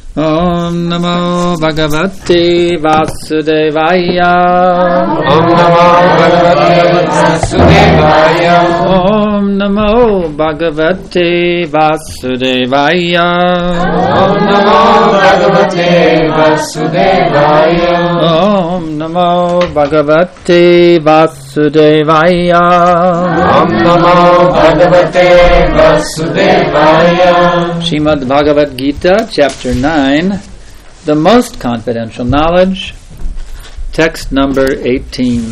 Om Namo Bhagavate Vasudevaya. Om Namo Bhagavate Vasudevaya. Om Namo Bhagavate Vasudevaya. Om Namo Bhagavate Vasudevaya. Om Namo Bhagavate Vasudevaya. Om Namo Bhagavate Vasudevaya. Srimad Bhagavad Gita, Chapter 9, The Most Confidential Knowledge, Text number 18.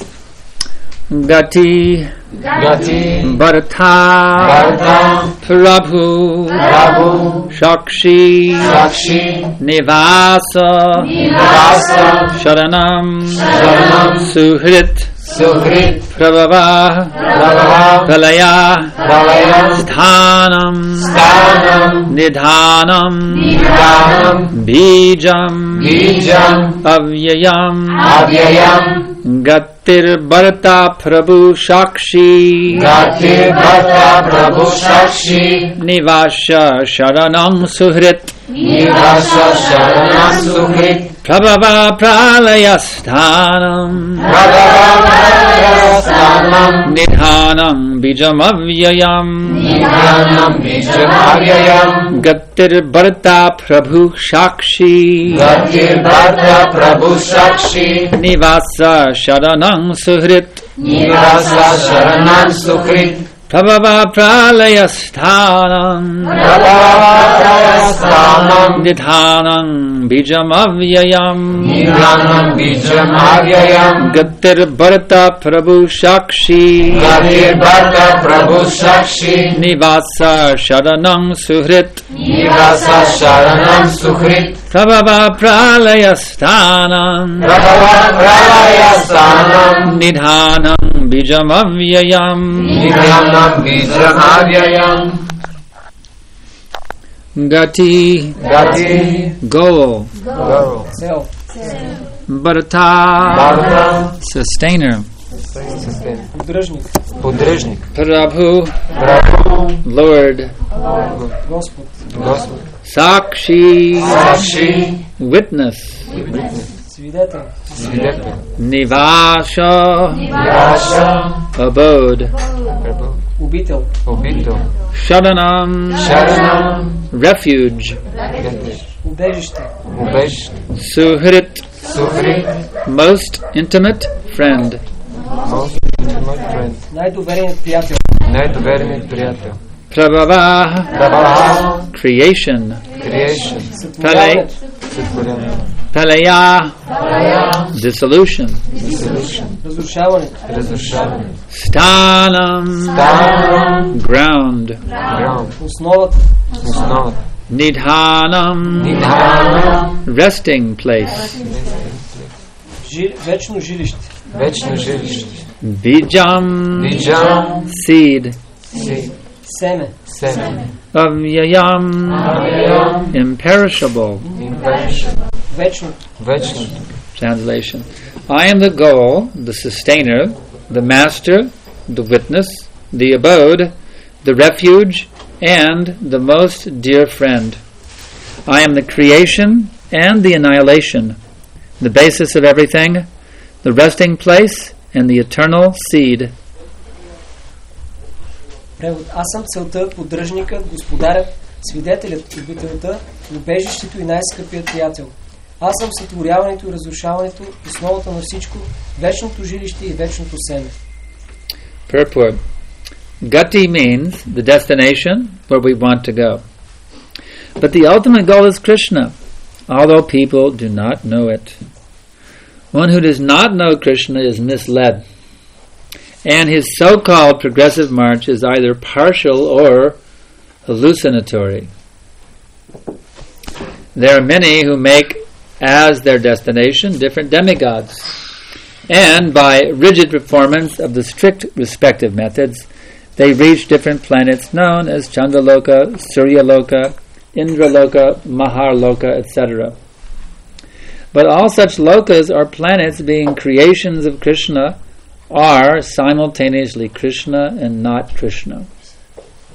Gati, Bharata, Prabhu, Shakshi, Nivasa, Sharanam, Suhrit, Prabhava, Pralaya, Sthanam, Nidhanam, Bijam, Avyayam, Gatir Bharata Prabhu Shakshi, Nivasha Sharanam Suhrit, Prabhava Pralaya Sthanam, Nidhanam Bijam Avyayam, Gatir Bharata Prabhu Shakshi, Nivasa Sharanam Suhrit, Prabhava Pralaya Sthanam, Nidhanam Bijam Avyayam, Gatir Bharata Prabhu Shakshi, Nivasa Sharanam Suhrit, Prabhava Pralaya Sthanam, Nidhanam Bijam Avyayam, Gati, goal, Bharata, sustainer, Поддръжник, Prabhu, Lord, Sakshi, witness, свидетел, Nivasha, abode, убител, Sharanam, refuge, убежище, Suhrit, most intimate friend, най-довереният приятел, Prabhava, creation, Pralaya, dissolution, Sthanam, ground, Nidhanam, resting place, вечно жилище, Bijam, seed, семе, Avyayam, imperishable. вечно. Translation. I am the goal, the sustainer, the master, the witness, the abode, the refuge, and the most dear friend. I am the creation and the annihilation, the basis of everything, the resting place, and the eternal seed. Превод. Аз съм целта, поддръжникът, господарят, свидетелят, обителта, убежището и най-скъпият приятел. Аз съм сътворяването и разрушаването, основата на всичко, вечното жилище и вечното семе. Purport. Gati means the destination where we want to go. But the ultimate goal is Krishna, although people do not know it. One who does not know Krishna is misled, and his so-called progressive march is either partial or hallucinatory. There are many who make as their destination different demigods, and by rigid performance of the strict respective methods, they reach different planets known as Chandraloka, Suryaloka, Indraloka, Maharloka, etc. But all such lokas or planets, being creations of Krishna, are simultaneously Krishna and not Krishna.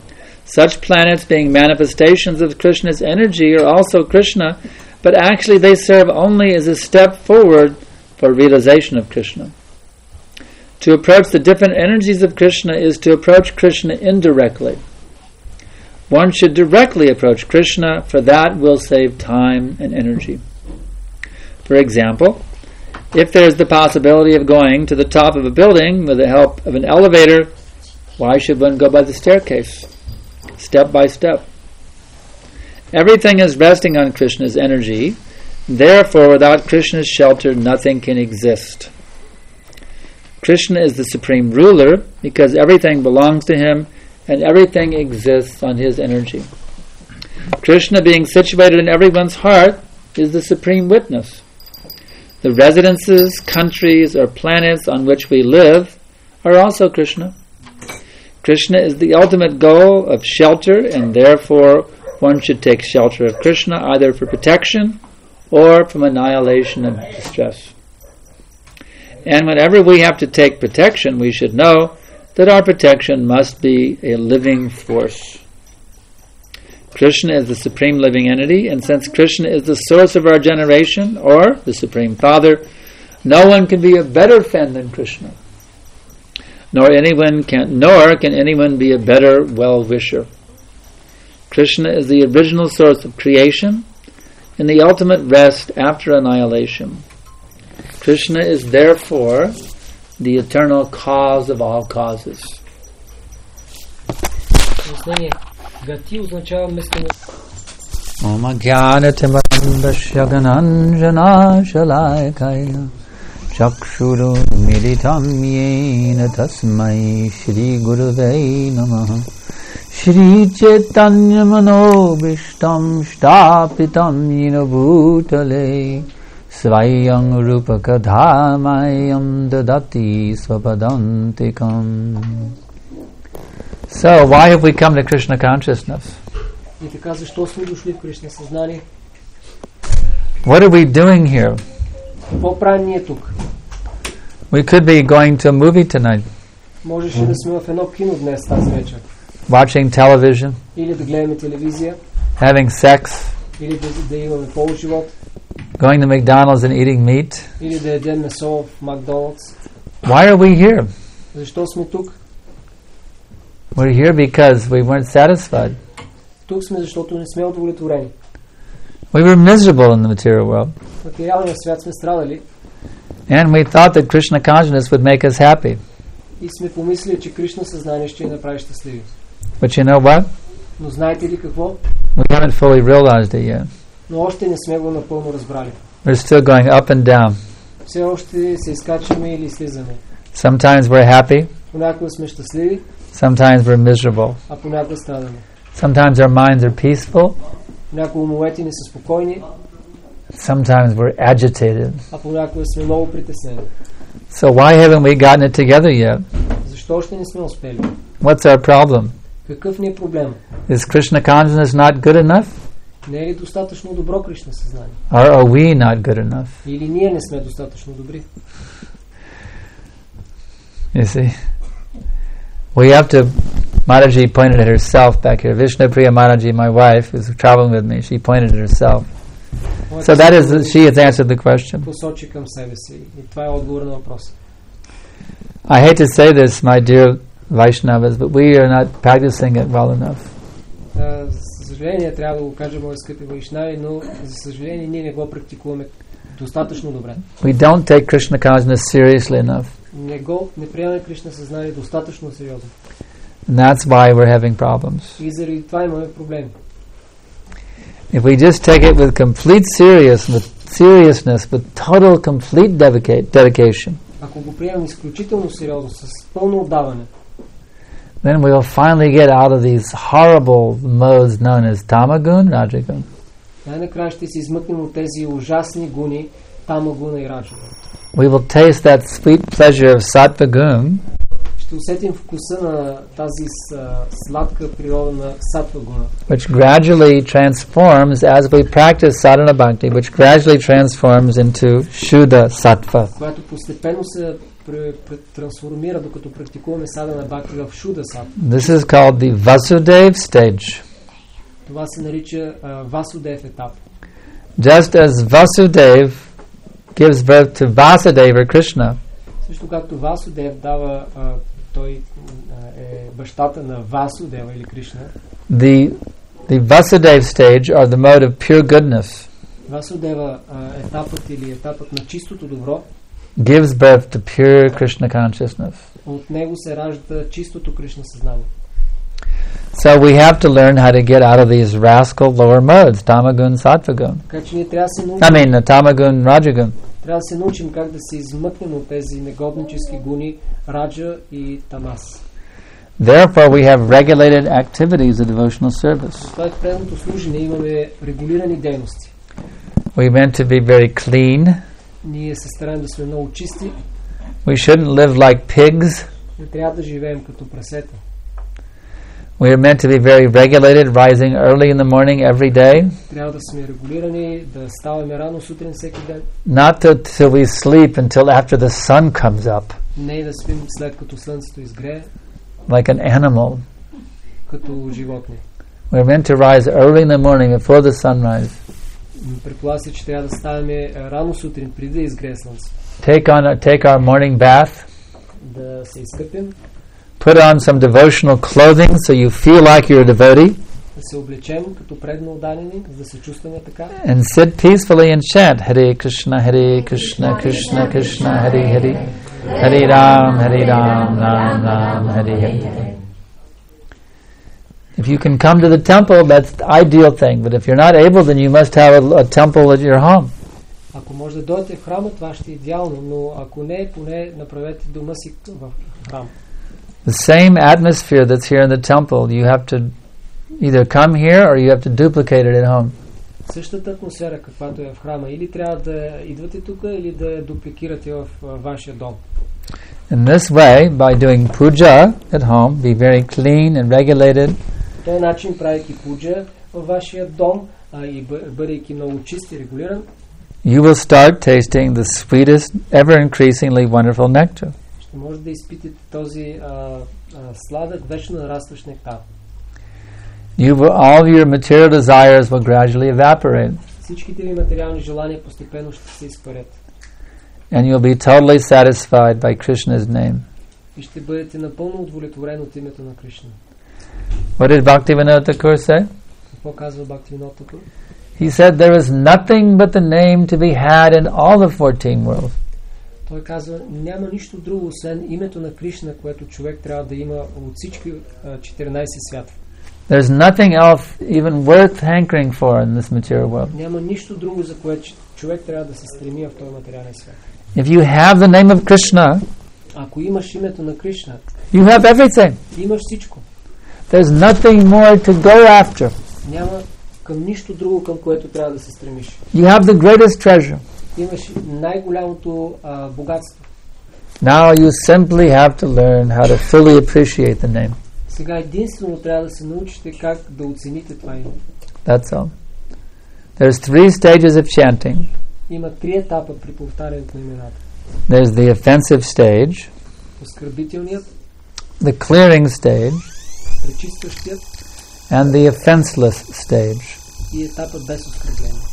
Such planets, being manifestations of Krishna's energy, are also Krishna, but actually they serve only as a step forward for realization of Krishna. To approach the different energies of Krishna is to approach Krishna indirectly. One should directly approach Krishna, for that will save time and energy. For example, if there is the possibility of going to the top of a building with the help of an elevator, why should one go by the staircase, step by step? Everything is resting on Krishna's energy. Therefore, without Krishna's shelter, nothing can exist. Krishna is the supreme ruler because everything belongs to him and everything exists on his energy. Krishna, being situated in everyone's heart, is the supreme witness. The residences, countries, or planets on which we live are also Krishna. Krishna is the ultimate goal of shelter, and therefore one should take shelter of Krishna either for protection or from annihilation of distress. And whenever we have to take protection, we should know that our protection must be a living force. Krishna is the supreme living entity, and since Krishna is the source of our generation, or the Supreme Father, no one can be a better friend than Krishna. Nor can anyone be a better well-wisher. Krishna is the original source of creation and the ultimate rest after annihilation. Krishna is therefore the eternal cause of all causes. Гати означава местено. Om Jnanatimandasya Gananjana Shalakaya Chakshuru Militam Yena Tasmai Shri Gurave Namaha Shri Chaitanya Manobishtam Shtapitam Yena Bhutale Svayam Rupaka Dharmayam Dadati Svapadantikam. So, why have we come to Krishna consciousness? И така, защо сме дошли в Кришна съзнание? What are we doing here? Какво правим ние тук? We could be going to a movie tonight, Можеше да сме в едно кино днес тази вечер. watching television, Или да гледаме телевизия, having sex, или да имаме полуживот, going to McDonald's and eating meat. или да ядем месо в Макдоналдс. Why are we here? Защо сме тук? We're here because we weren't satisfied. Тук сме, защото не сме удовлетворени. We were miserable in the material world. В материалния свят сме страдали And we thought that Krishna consciousness would make us happy. и сме помислили, че Кришна съзнание ще ни направи щастливи. But you know what? Но знаете ли какво? We haven't fully realized it yet. Но още не сме го напълно разбрали. We're still going up and down. Все още се изкачваме или слизаме. Sometimes we're happy, Понякога сме щастливи, sometimes we're miserable. а понякога страдаме. Sometimes our minds are peaceful, Понякога умовете ни са спокойни, sometimes we're agitated. а понякога сме много притеснени. So why haven't we gotten it together yet? Защо още не сме успели? What's our problem? Какъв ни е проблем? Is Krishna consciousness not good enough? Не е ли достатъчно добро Кришна съзнание? Or are we not good enough? Или ние не сме достатъчно добри? You see? We have to, Mataji pointed at herself back here. Vishnupriya Mataji, my wife, who's traveling with me, she pointed at herself. So that is, she has answered the question. Посочи към себе си. И това е отговор на въпроса. I hate to say this, my dear Vaishnavas, but we are not practicing it well enough. За съжаление, трябва да го кажа, мои скъпи вайшнави, но за съжаление ние не го практикуваме достатъчно добре. We don't take Krishna consciousness seriously enough. Не приемаме Кришна съзнание достатъчно сериозно. And that's why we're having problems. И заради това имаме проблеми. If we just take it with complete seriousness, with total, complete dedication, Ако го приемем изключително сериозно, с пълно отдаване, then we'll finally get out of these horrible modes known as tamagun, rajagun. най-накрая ще се измъкнем от тези ужасни гуни, тамагуна и раджагуна. We will taste that sweet pleasure of sattva gun, ще усетим вкуса на тази сладка природа на сатва гуна, which gradually transforms as we practice sadhana bhakti, which gradually transforms into Shuddha sattva. която постепенно се трансформира, докато практикуваме садана бхакти в Шуда сатва. This is called the Vasudeva stage. Това се нарича Васудев етап. Just as Vasudeva gives birth to Vasudeva Krishna, също както Васудев дава, той е бащата на Васудева или Кришна. the Vasudeva stage are the mode of pure goodness, Васудева етапът или етапът на чистото добро, gives birth to pure Krishna consciousness. от него се ражда чистото Кришна съзнание. So we have to learn how to get out of these rascal lower modes, tamagun, sattvagun. Така че ние трябва да се научим, Tamagun, rajagun. трябва да се научим как да се измъкнем от тези негоднически гуни Раджа и Тамас. Therefore, we have regulated activities of devotional service. Това е в предното служение, имаме регулирани дейности. We meant to be very clean. Ние се стараем да сме много чисти. We shouldn't live like pigs. Не трябва да живеем като прасета. We are meant to be very regulated, rising early in the morning every day. Трябва да сме регулирани, да ставаме рано сутрин всеки ден. Not till we sleep until after the sun comes up, Не да спим след като слънцето изгрее, like an animal. като животни. We're meant to rise early in the morning before the sunrise. Предполага се, че трябва да ставаме рано сутрин, преди да изгрее слънцето. Take our morning bath. Да се изкъпим, Put on some devotional clothing so you feel like you're a devotee. да се облечем като предно отдадени, за да се чувстваме така. And sit peacefully and chant Hare Krishna, Krishna Krishna, Hare Hare, Hare Ram, Ram Ram, Hare Hare. If you can come to the temple, that's the ideal thing. But if you're not able, then you must have a temple at your home. Ако може да дойдете в храма, това ще е идеално, но ако не, поне направете дома си в храм. The same atmosphere that's here in the temple, you have to either come here or you have to duplicate it at home. Същата атмосфера, каквато е в храма, или трябва да идвате тук, или да я дупликирате в вашия дом. In this way, by doing puja at home, be very clean and regulated. По този начин, правейки пуджа във вашия дом и бъдейки много чист и регулиран, you will start tasting the sweetest, ever-increasingly wonderful nectar. ще може да изпитате този сладък, вечно нарастващ нектар. All your material desires will gradually evaporate. Всичките ви материални желания постепенно ще се изпарят. And you'll be totally satisfied by Krishna's name. И ще бъдете напълно удовлетворени от името на Кришна. What did Bhaktivinoda Thakur say? Какво казва Бхактивинода Такур? He said there is nothing but the name to be had in all the 14 worlds. Той казва, няма нищо друго, освен името на Кришна, което човек трябва да има от всички 14 свята. There's nothing else even worth hankering for in this material world. Няма нищо друго, за което човек трябва да се стреми в този материален свят. If you have the name of Krishna, ако имаш името на Кришна, you have everything. имаш всичко. There's nothing more to go after. Няма към нищо друго, към което трябва да се стремиш. You have the greatest treasure. Имаш най-голямото богатство. Now you simply have to learn how to fully appreciate the name. Сега единствено трябва да се научите как да оцените това име. That's all. There's 3 stages of chanting. Има 3 етапа при повтарянето на имената. There's the offensive stage, Оскърбителният, the clearing stage, пречистващият and the offenseless stage. и етапът без оскърбление.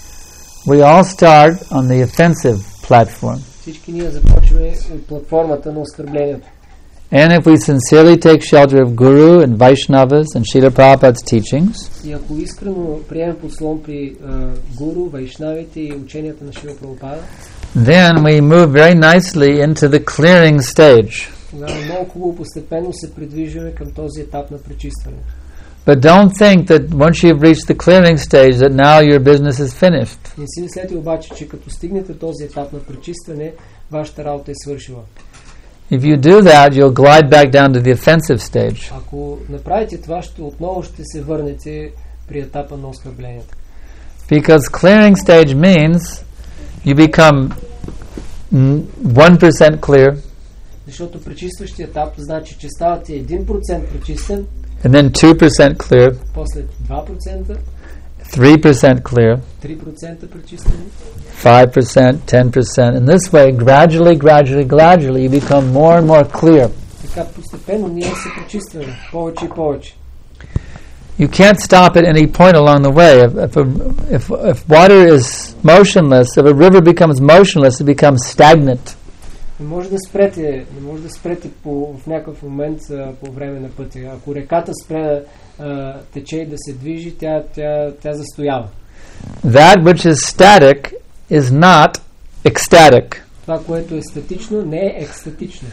We all start on the offensive platform. Всички ние започваме от платформата на оскърблението. And if we sincerely take shelter of Guru and Vaishnavas and Srila Prabhupada's teachings, И ако искрено приемем подслон при Гуру, Вайшнавите и ученията на Шрила Прабхупада, then we move very nicely into the clearing stage. тогава много хубаво постепенно се придвижваме към този етап на пречистване. But don't think that once you've reached the clearing stage that now your business is finished. Не си мислете обаче, че като стигнете този етап на пречистване, вашата работа е свършила. If you do that, you'll glide back down to the offensive stage. Ако направите това, отново ще се върнете при етапа на оскърблението. Because clearing stage means you become 1% clear, Защото пречистващия етап значи, че става ти 1% пречистен, and then 2% clear, после 2%, 3% clear, 3% пречистени, 5%, 10%. In this way, gradually, you become more and more clear. Така постепенно ние се пречистваме повече и повече. You can't stop at any point along the way. If water is motionless, if a river becomes motionless, it becomes stagnant. Не може да спрете в някакъв момент по време на пътя. Ако реката спре да тече и да се движи, тя застоява. That which is static is not ecstatic. Това, което е статично, не е екстатично.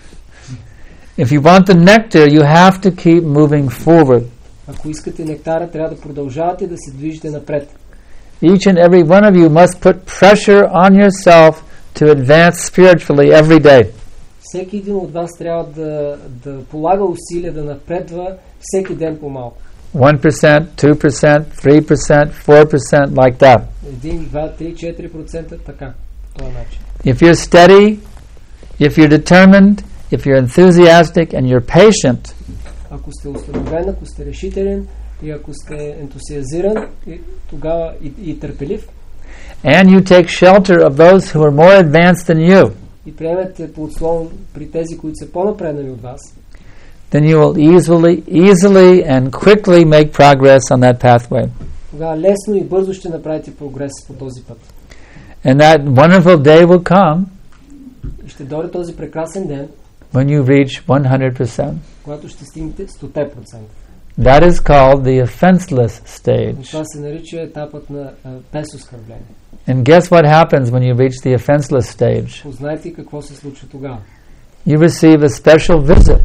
If you want the nectar, you have to keep moving forward. Ако искате нектара, трябва да продължавате да се движите напред. Each and every one of you must put pressure on yourself to advance spiritually every day. Всеки един от вас трябва да полага усилия да напредва всеки ден по-малко. 1%, 2%, 3%, 4%, like that. 1, 2, 3, 4%, така, по този начин. If you're steady, if you're determined, if you're enthusiastic and you're patient, ако сте установен, ако сте решителен и ако сте ентусиазиран, тогава и търпелив, and you take shelter of those who are more advanced than you, и приемете подслон при тези, които са по-напреднали от вас, then you will easily and quickly make progress on that pathway. Тогава лесно и бързо ще направите прогрес по този път. And that wonderful day will come И ще дойде този прекрасен ден, when you reach 100%. когато ще стигнете 100%. That is called the offenseless stage. Това се нарича етапът на без оскърбление. And guess what happens when you reach the offenseless stage? Познайте какво се случва тогава. You receive a special visit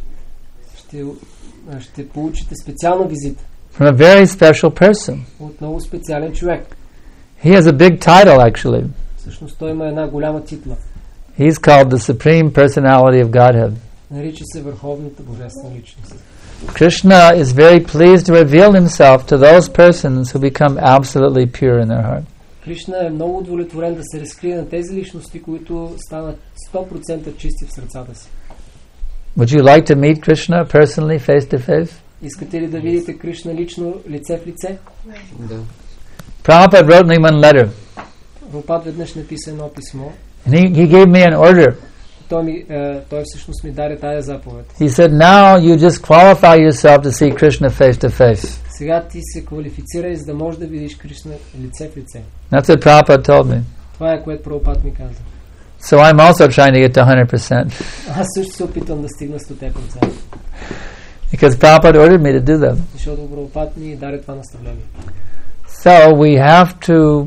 ще получите специална визита from a very special person. от много специален човек. He has a big title, actually. Всъщност той има една голяма титла. He's called the Supreme Personality of Godhead. Нарича се Върховната Божествена личност. Krishna is very pleased to reveal himself to those persons who become absolutely pure in their heart. Кришна е много удовлетворен да се разкрие на тези личности, които станат 100% чисти в сърцата си. Would you like to meet Krishna personally, face to face? Искате ли да видите Кришна лично, лице в лице? Да. Prabhupada wrote me one letter. Прабхупад веднъж написа едно писмо. And he gave me an order. Той всъщност ми даде тая заповед. He said, now you just qualify yourself to see Krishna face to face. Сега ти се квалифицирай, за да можеш да видиш Кришна лице в лице. That's what Prabhupada told me. Това е, което Прабхупад ми каза. So I'm also trying to get to 100%. Аз също се опитвам да стигна 100%. Because Prabhupada ordered me to do that. Защото Прабхупад ми даде това наставление. So we have to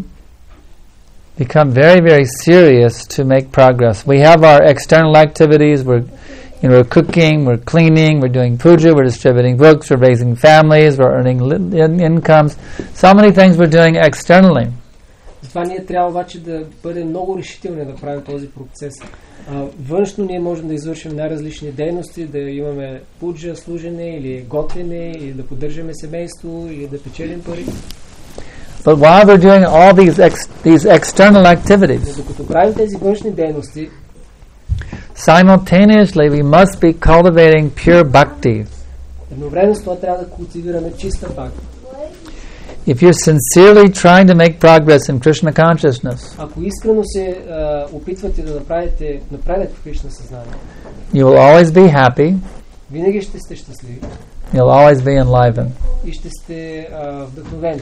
become very, very serious to make progress. We have our external activities. We're cooking, we're cleaning, we're doing puja, we're distributing books, we're raising families, we're earning incomes. So many things we're doing externally. Затова ние трябва обаче да бъдем много решителни да правим този процес. Външно ние можем да извършим най-различни дейности, да имаме пуджа, служене или готвене, или да поддържаме семейство, или да печелим пари. But while we're doing all these external activities, Но докато правим тези външни дейности, simultaneously we must be cultivating pure bhakti. едновременно с това трябва да култивираме чиста бхакти. If you're sincerely trying to make progress in Krishna consciousness, Ако искрено се опитвате да направите напредък в Кришна съзнание, you will always be happy, винаги ще сте щастливи you'll always be enlivened. и ще сте вдъхновени.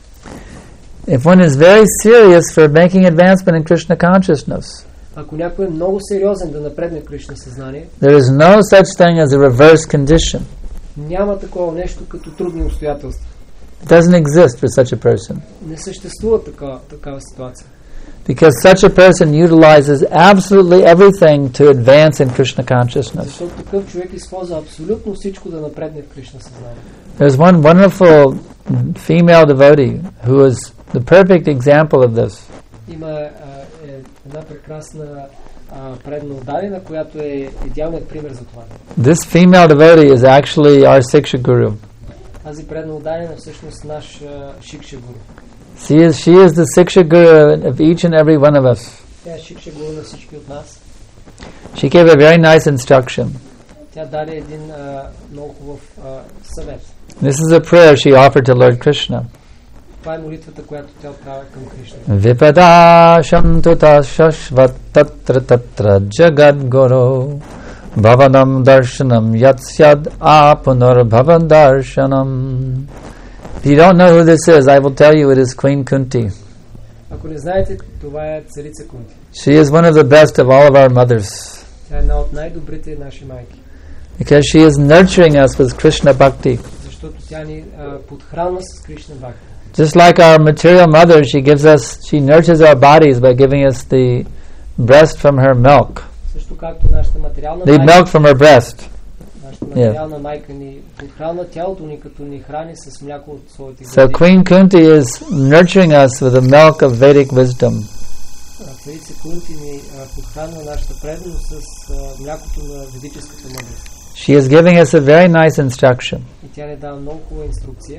If one is very serious for making advancement in Krishna consciousness, Ако някой е много сериозен да напредне в Кришна съзнание, there is no such thing as a reverse condition. няма такова нещо като трудни обстоятелства. It doesn't exist for such a person. Не съществува такава ситуация. Because such a person utilizes absolutely everything to advance in Krishna consciousness. Защото такъв човек използва абсолютно всичко да напредне в Кришна съзнание. There's one wonderful female devotee who is the perfect example of this. Има една прекрасна предна отдадена, която е идеалният пример за това. This female devotee is actually our Siksha Guru. Тази предна отдадена е всъщност наш Шикша Гуру. She is the Siksha Guru of each and every one of us. Тя е Шикша Гуру на всички от нас. She gave a very nice instruction. Тя даде един много хубав съвет. This is a prayer she offered to Lord Krishna. Това е молитвата, която тя отправя към Кришна. Vipadasham tuta shashvat tatra tatra jagad guru bhavanam darshanam yatsyad apunar bhavan darshanam. If you don't know who this is, I will tell you it is Queen Kunti. Ако не знаете, това е царица Кунти. She is one of the best of all of our mothers. Тя е една от най-добрите наши майки. Because she is nurturing us with Krishna Bhakti. Защото тя ни подхранва с Кришна Бхакти. Just like our material mother, she nurtures our bodies by giving us the breast from her milk. Също както нашата материална The майка, milk from her breast. нашата материална майка ни подхранва тялото ни, като ни храни с мляко от своите So гърди. Queen Kunti is nurturing us with the milk of Vedic wisdom. Царица Кунти ни подхранва нашата преданост с млякото на ведическата мъдрост. She is giving us a very nice instruction И тя ни дава много хубава инструкция,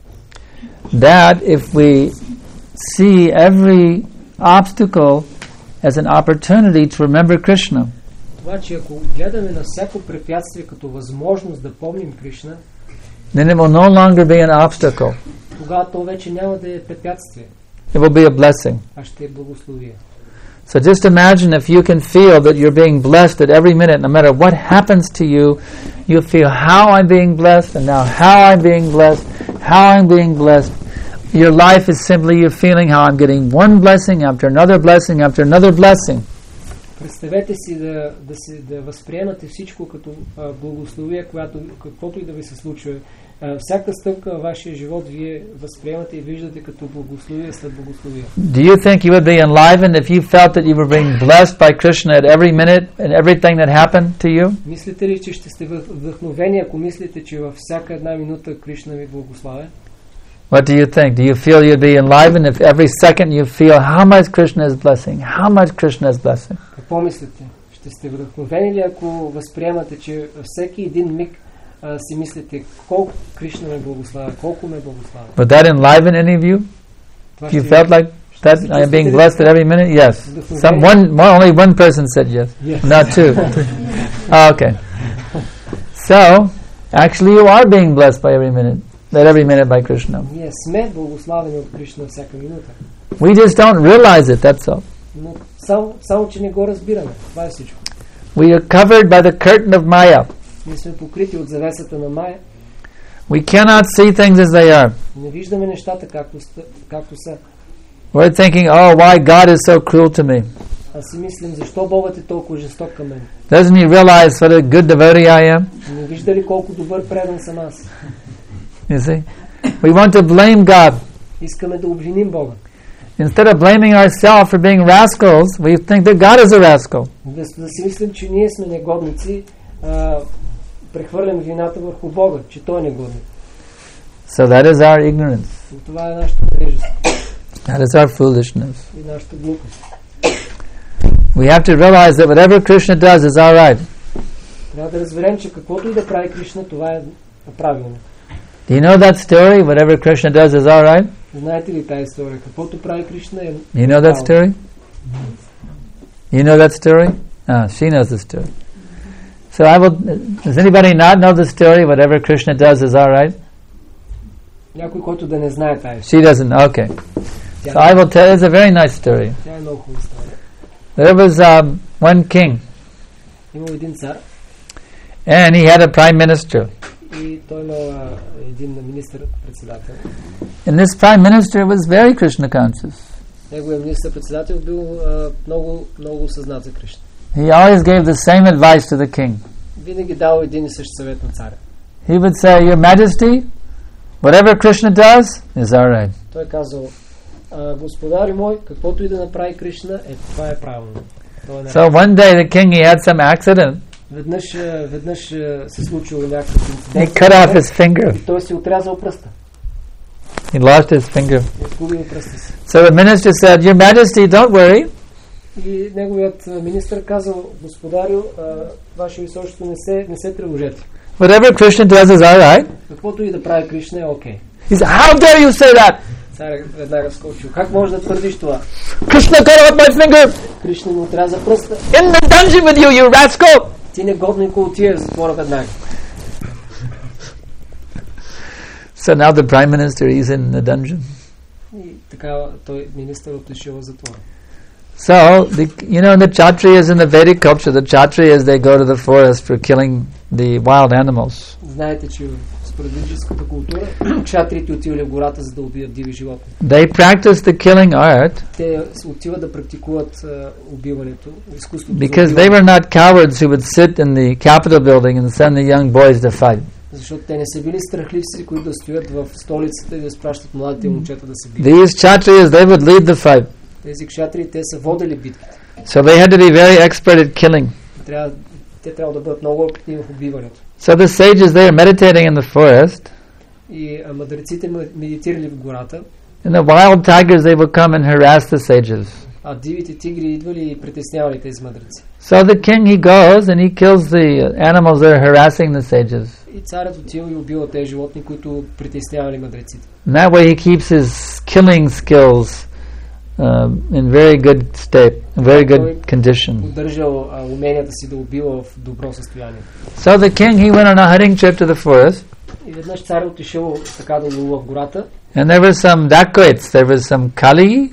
that if we see every obstacle as an opportunity to remember Krishna, това, че ако гледаме на всяко препятствие като възможност да помним Кришна, then it will no longer be an obstacle. тогава то вече няма да е препятствие, It will be a blessing. а ще е благословие. So just imagine if you can feel that you're being blessed at every minute, no matter what happens to you, you feel how I'm being blessed, and now how I'm being blessed, how I'm being blessed. Your life is simply you're feeling how I'm getting one blessing after another blessing after another blessing. Представете си да възприемате всичко като благословие, каквото и да ви се случва. Всяка стъпка във вашия живот вие възприемате и виждате като благословие след благословие. Do you think you would be enlivened if you felt that you were being blessed by Krishna at every minute and everything that happened to you? Мислите ли, че ще сте вдъхновени, ако мислите, че във всяка една минута Кришна ви благославя? What do you think? Do you feel you'd be enlivened if every second you feel how much Krishna is blessing, how much Krishna is blessing? Какво мислите? Ще сте вдъхновени ли, ако възприемате, че всеки един миг си мислите колко Кришна ме благославя, колко ме благославя? Would that enliven any of you? If you felt like that I am being blessed at every minute? Yes. Only one person said yes. Not two. Okay. So, actually you are being blessed by every minute by Krishna. Ние сме благославени от Кришна всяка минута. We just don't realize it, that's all. Но само че не го разбираме. Това е всичко. We are covered by the curtain of Maya. Ние сме покрити от завесата на Майя. We cannot see things as they are. Не виждаме нещата както са. We're thinking, oh, why God is so cruel to me. А си мислим, защо Богът е толкова жесток към мен? Doesn't he realize what a good devotee I am? Не вижда ли колко добър предан съм аз? You see? We want to blame God. Искаме да обвиним Бога. Instead of blaming ourselves for being rascals, we think that God is a rascal. Да си мислим, че ние сме негодници, прехвърляме вината върху Бога, че Той е негодник. So that is our ignorance. И това е нашата невежество. That is our foolishness. И нашата глупост. We have to realize that whatever Krishna does is all right. Трябва да разберем, че каквото и да прави Кришна, това е правилно. Do you know that story? Whatever Krishna does is all right? Знаете ли тази история? Каквото прави Кришна е... You know that story? You know that story? She knows the story. So does anybody not know the story? Whatever Krishna does is all right? Някой, който да не знае тази She история. doesn't. Okay. So I will tell. It's a very nice story. Тя е много хубава история. There was one king, Имал един цар and he had a prime minister. и той имал един министър-председател. And this prime minister was very Krishna conscious. Неговият министър-председател бил много съзнат за Кришна. He always gave the same advice to the king. Винаги дал един и същ съвет на царя. He would say, Your Majesty, whatever Krishna does is all right. Той казал, господари мой, каквото и да направи Кришна, това е правилно. So one day the king, he had some accident. Веднъж се случило някакъв He инцидент. cut off his finger. И той си отрязал пръста. He lost his finger. Изгубил пръста си. So the minister said, Your Majesty, don't worry. И неговият министър казал, господарю, ваше височество, не се тревожете. Whatever Krishna does is all right. Каквото и да прави Кришна е окей. He said, How dare you say that? Царят веднага скочил. Как може да твърдиш това? Krishna cut off my finger! Кришна му отряза пръста. In the dungeon with you, you rascal! Ти негоднико отива в затвора веднага. So now the prime minister is in the dungeon. И така той министър отишъл в затвора. So, in the Kshatriyas in the Vedic culture, the Kshatriyas, they go to the forest for killing the wild animals. Знаете, че според ведическата култура кшатрите отивали в гората, за да убият диви животни. They practice the killing art Те отиват да практикуват убиването, изкуството. because they were not cowards who would sit in the Capitol building and send the young boys to fight. Защото те не са били страхливци, които да стоят в столицата и да изпращат младите момчета да се бият. These Kshatriyas, they would lead the fight. Тези кшатри, те са водили битките. So they had to be very expert at killing. Те трябва да бъдат много опитни в убиването. So the sages, they are meditating in the forest. И мъдреците медитирали в гората. And the wild tigers, they would come and harass the sages. А дивите тигри идвали и притеснявали тези мъдреци. So the king, he goes and he kills the animals that are harassing the sages. И царят отива и убива тези животни, които притеснявали мъдреците. And that way he keeps his killing skills in very good state, very good condition. Удържал уменията си да убива в добро състояние. So the king, he went on a hunting trip to the forest. И веднъж царят отишъл така да ловува в гората. And there were some dacoits, there was some Kali,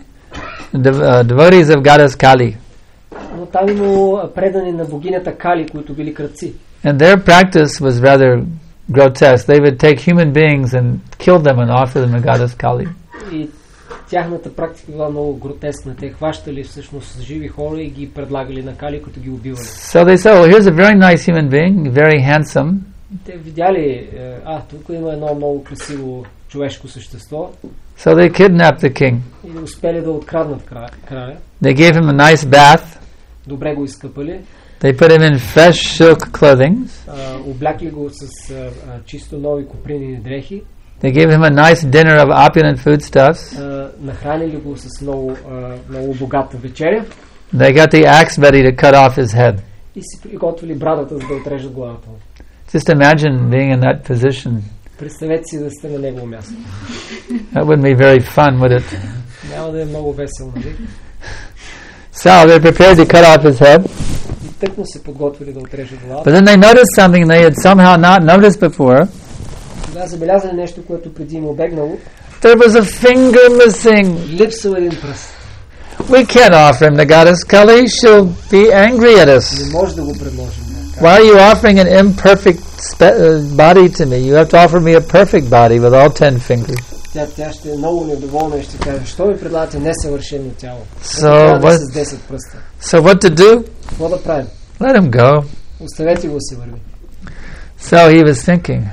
devotees of goddess Kali. Но там имало предани на богинята Кали, които били крадци. And their practice was rather grotesque. They would take human beings and kill them and offer them to goddess Kali. И тяхната практика била много гротескна. Те хващали всъщност живи хора и ги предлагали на Кали, които ги убивали. So they said, well, here's a very nice human being, very handsome. Те видяли, тук има едно много красиво човешко същество. So they kidnapped the king. И успели да откраднат краля. They gave him a nice bath. Добре го изкъпали. They put him in fresh silk clothing. Облякли го с чисто нови копринени дрехи. They gave him a nice dinner of opulent foodstuffs. Нахранили го с много богата вечеря. They got the axe ready to cut off his head. И си приготвили брадата, за да отрежат главата му. Just imagine being in that position. Представете си да сте на негово място. That wouldn't be very fun, would it? Няма да е много весело, нали? So they prepared to cut off his head. И тъкмо се подготвили да отрежат главата. But then they noticed something they had somehow not noticed before. Тогава забелязали нещо, което преди им обегнало. There was a finger missing. Липсва един пръст. We can't offer him to goddess Kali. She'll be angry at us. Не може да го предложим. Why are you offering an imperfect body to me? You have to offer me a perfect body with all 10 fingers. Тя ще е много недоволна и ще каже, що ми предлагате несъвършено тяло? С 10 пръста. So what to do? Какво да правим? Let him go. Оставете го си върви. So he was thinking,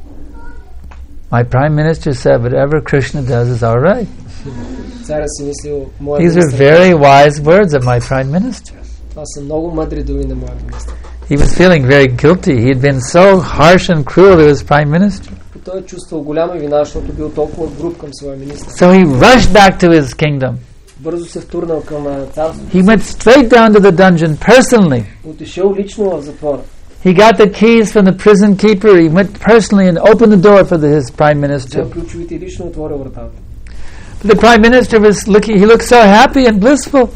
my prime minister said whatever Krishna does is all right. Царя си мислил, These are very wise words of my prime minister. Това са много мъдри думи на моя министър. He was feeling very guilty. He had been so harsh and cruel to his prime minister. Той чувствал голяма вина, защото бил толкова груб към своя министър. So he rushed back to his kingdom. Бързо се втурнал към царството. He went straight down to the dungeon personally. Отишъл лично в затвора. He got the keys from the prison keeper. He went personally and opened the door for his prime minister. Взел ключовите и лично отворил вратата. But the prime minister was looking. He looked so happy and blissful.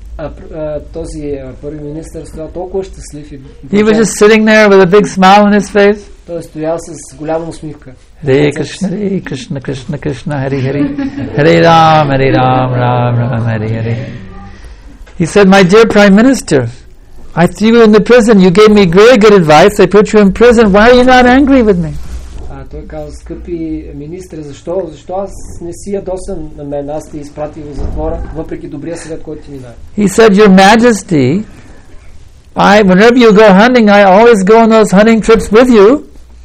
Този първи министър стоял толкова щастлив и He was just sitting there with a big smile on his face. Той стоял с голяма усмивка. Hare Krishna, Krishna Krishna, Hare Hare, Hare Ram, Ram Ram, Hare Hare. He said, my dear prime minister, I threw you in the prison. You gave me very good advice. I put you in prison. Why are you not angry with me? Той каза, скъпи министре, защо аз не си ядосан на мен, аз те изпратил в затвора, въпреки добрия съвет, който ти ми даде. He said, Your Majesty, whenever you go hunting, I always go on those hunting trips with you.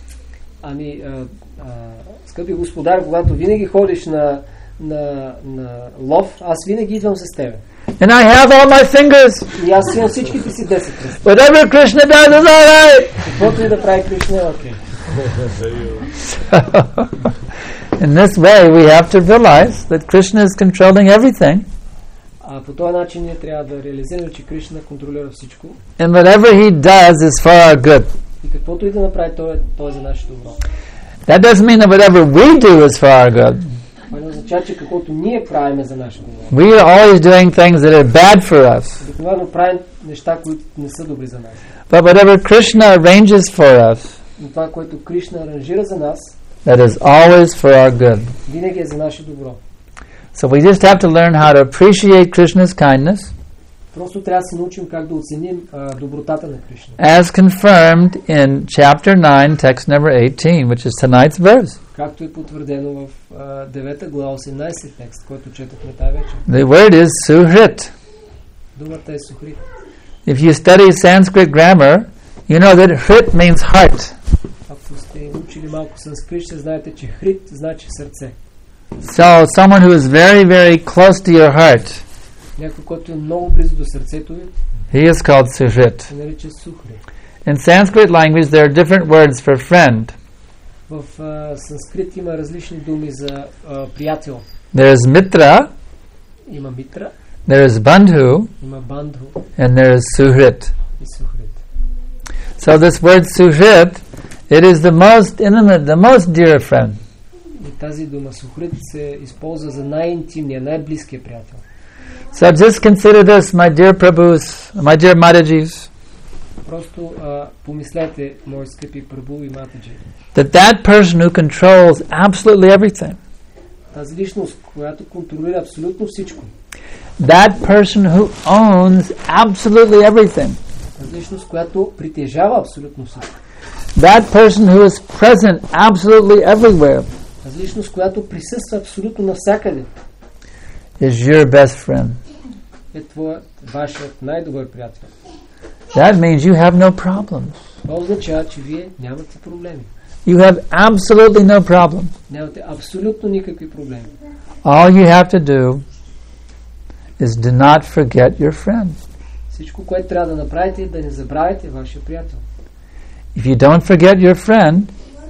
Скъпи господар, когато винаги ходиш на лов, аз винаги идвам с тебе. And I have all my fingers. И аз имам всичките си 10 пръста. Whatever Krishna does is all right. Каквото и да прави Кришна е окей. In this way, we have to realize that Krishna is controlling everything. По този начин ние трябва да реализираме, че Кришна контролира всичко. And whatever he does is for our good. И каквото и да направи, той е за нашето добро. That doesn't mean that whatever we do is for our good. Това не означава, че каквото ние правиме за нашето добро. We are always doing things that are bad for us. Обикновено правим неща, които не са добри за нас. But whatever Krishna arranges for us, Но това, което Кришна аранжира за нас, that is always for our good. винаги е за наше добро. So we just have to learn how to appreciate Krishna's kindness, Просто трябва да се научим как да оценим добротата на Кришна. as confirmed in chapter 9, text number 18, which is tonight's verse. Както е потвърдено в 9 глава 18 текст, който четохме тази вечер. The word is suhrit. Думата е сухрит. If you study Sanskrit grammar, you know that hrit means heart. Ако сте учили малко санскрит, ще знаете, че хрит значи сърце. So someone who is very, very close to your heart, Някой, който е много близо до сърцето ви, he is called suhrit. се нарича сухри. In Sanskrit language, there are different words for friend. В санскрит има различни думи за приятел. There is mitra, Има митра, there is bandhu, има бандху and there is suhrit. и сухрит. So this word suhrit, it is the most intimate, the most dear friend. И тази дума сухрит се използва за най-интимния, най-близкия приятел. So just consider this, my dear Prabhus, my dear Matajis, Просто помислете, мои скъпи Прабу и Матаджи, that person who controls absolutely everything, тази личност, която контролира абсолютно всичко, that person who owns absolutely everything, тази личност, която притежава абсолютно всичко, that person who is present absolutely everywhere, тази личност, която присъства абсолютно навсякъде, is your best friend. е вашият най-добър приятел. That means you have no problems. Това означава, че вие нямате проблеми. You have absolutely no problem. Нямате абсолютно никакви проблеми. All you have to do is do not forget your friend. Всичко, което трябва да направите, е да не забравяте вашия приятел. If you don't forget your friend,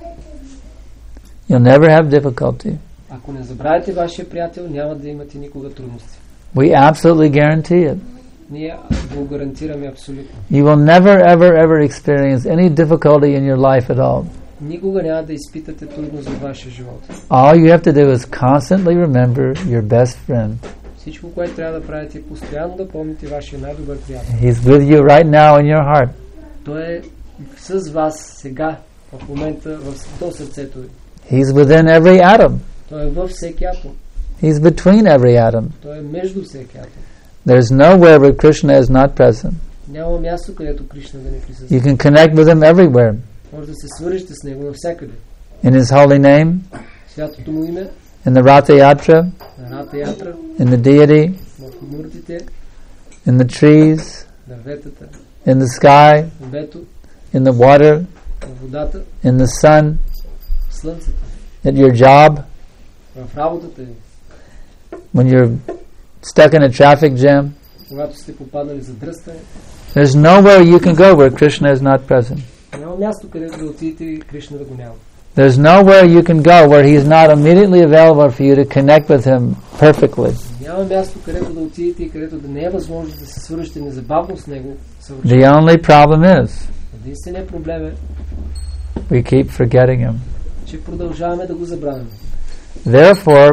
you'll never have difficulty. Ако не забравяте вашия приятел, няма да имате никога трудности. We absolutely guarantee it. Ние го гарантираме абсолютно. You will never, ever, ever experience any difficulty in your life at all. Никога няма да изпитате трудност в вашия живот. All you have to do is constantly remember your best friend. Всичко, което трябва да правите, е постоянно да помните вашия най-добър приятел. He's with you right now in your heart. Той е с вас сега, в момента, до сърцето ви. He's within every atom. Той е във всеки атом. He's between every atom. Той е между всеки атом. There's nowhere where Krishna is not present. Няма място, където Кришна да не присъства. You can connect with him everywhere. Може да се свържете с него навсякъде. In his holy name, Святото му име, in the Ratha Yatra, на Рата Ятра, in the deity, в муртите, in the trees, дърветата, in the sky, небето, in the water, в водата, in the sun, в слънцето, at your job, в работата ви, when you're stuck in a traffic jam. когато сте попаднали за дръстане. There's nowhere you can go where Krishna is not present. Няма място, където да отидете и Кришна да го няма. There's nowhere you can go where he is not immediately available for you to connect with him perfectly. Няма място, където да отидете и където да не е възможно да се свържете незабавно с него. The only problem is Единственият проблем е, we keep forgetting him. че продължаваме да го забравяме. Therefore,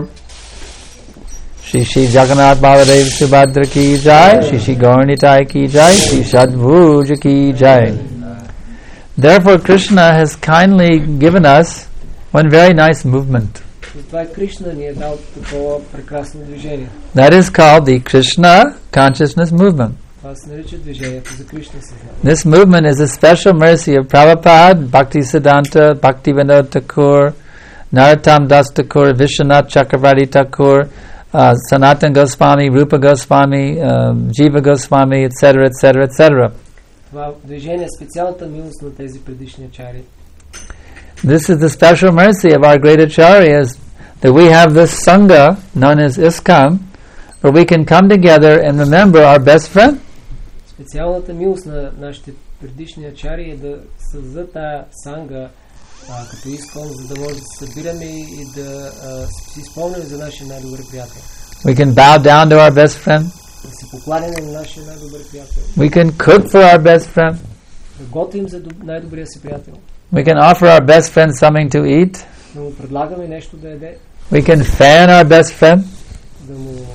Shri Jagannath Baladev Subhadra ki jai, Shri Gauranitai ki jai, Shri Shadbhuja ki jai. Therefore, Krishna has kindly given us one very nice movement. Затова Кришна ни е дал такова прекрасно движение. That is called the Krishna Consciousness Movement. Това се нарича движението за Кришна съзнание. This movement is a special mercy of Prabhupada, Bhaktisiddhanta, Bhaktivinoda Thakur, Narottam Das Thakur, Vishwanath Chakravarti Thakur, Sanatana Goswami, Rupa Goswami, Jiva Goswami, etc., etc., etc. Това движение е специалната милост на тези предишни ачари. This is the special mercy of our great acharyas, that we have this sangha known as ISKCON, where we can come together and remember our best friend. Специалната милост на нашите предишни ачари е да създадат тая санга като искон, за да може да се събираме и да си спомняме за нашия най-добър приятел. We can bow down to our best friend. Да се покланяме на нашия най-добър приятел. We can cook for our best friend. Да готвим за най-добрия си приятел. We can offer our best friend something to eat. Да му предлагаме нещо да яде. We can fan our best friend. Да му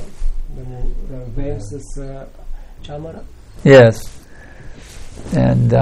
веем с чамара. Yes. And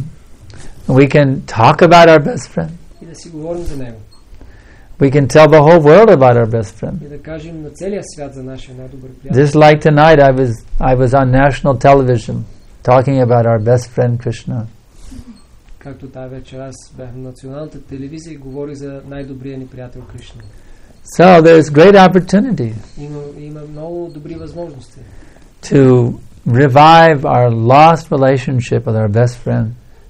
we can talk about our best friend. И да си говорим за него. We can tell the whole world about our best friend. И да кажем на целия свят за нашия най-добър приятел. Just like tonight, I was on national television talking about our best friend Krishna. Както тази вечер аз бях на националната телевизия и говори за най-добрия ни приятел Кришна. So there's great opportunity Има много добри възможности to revive our lost relationship with our best friend.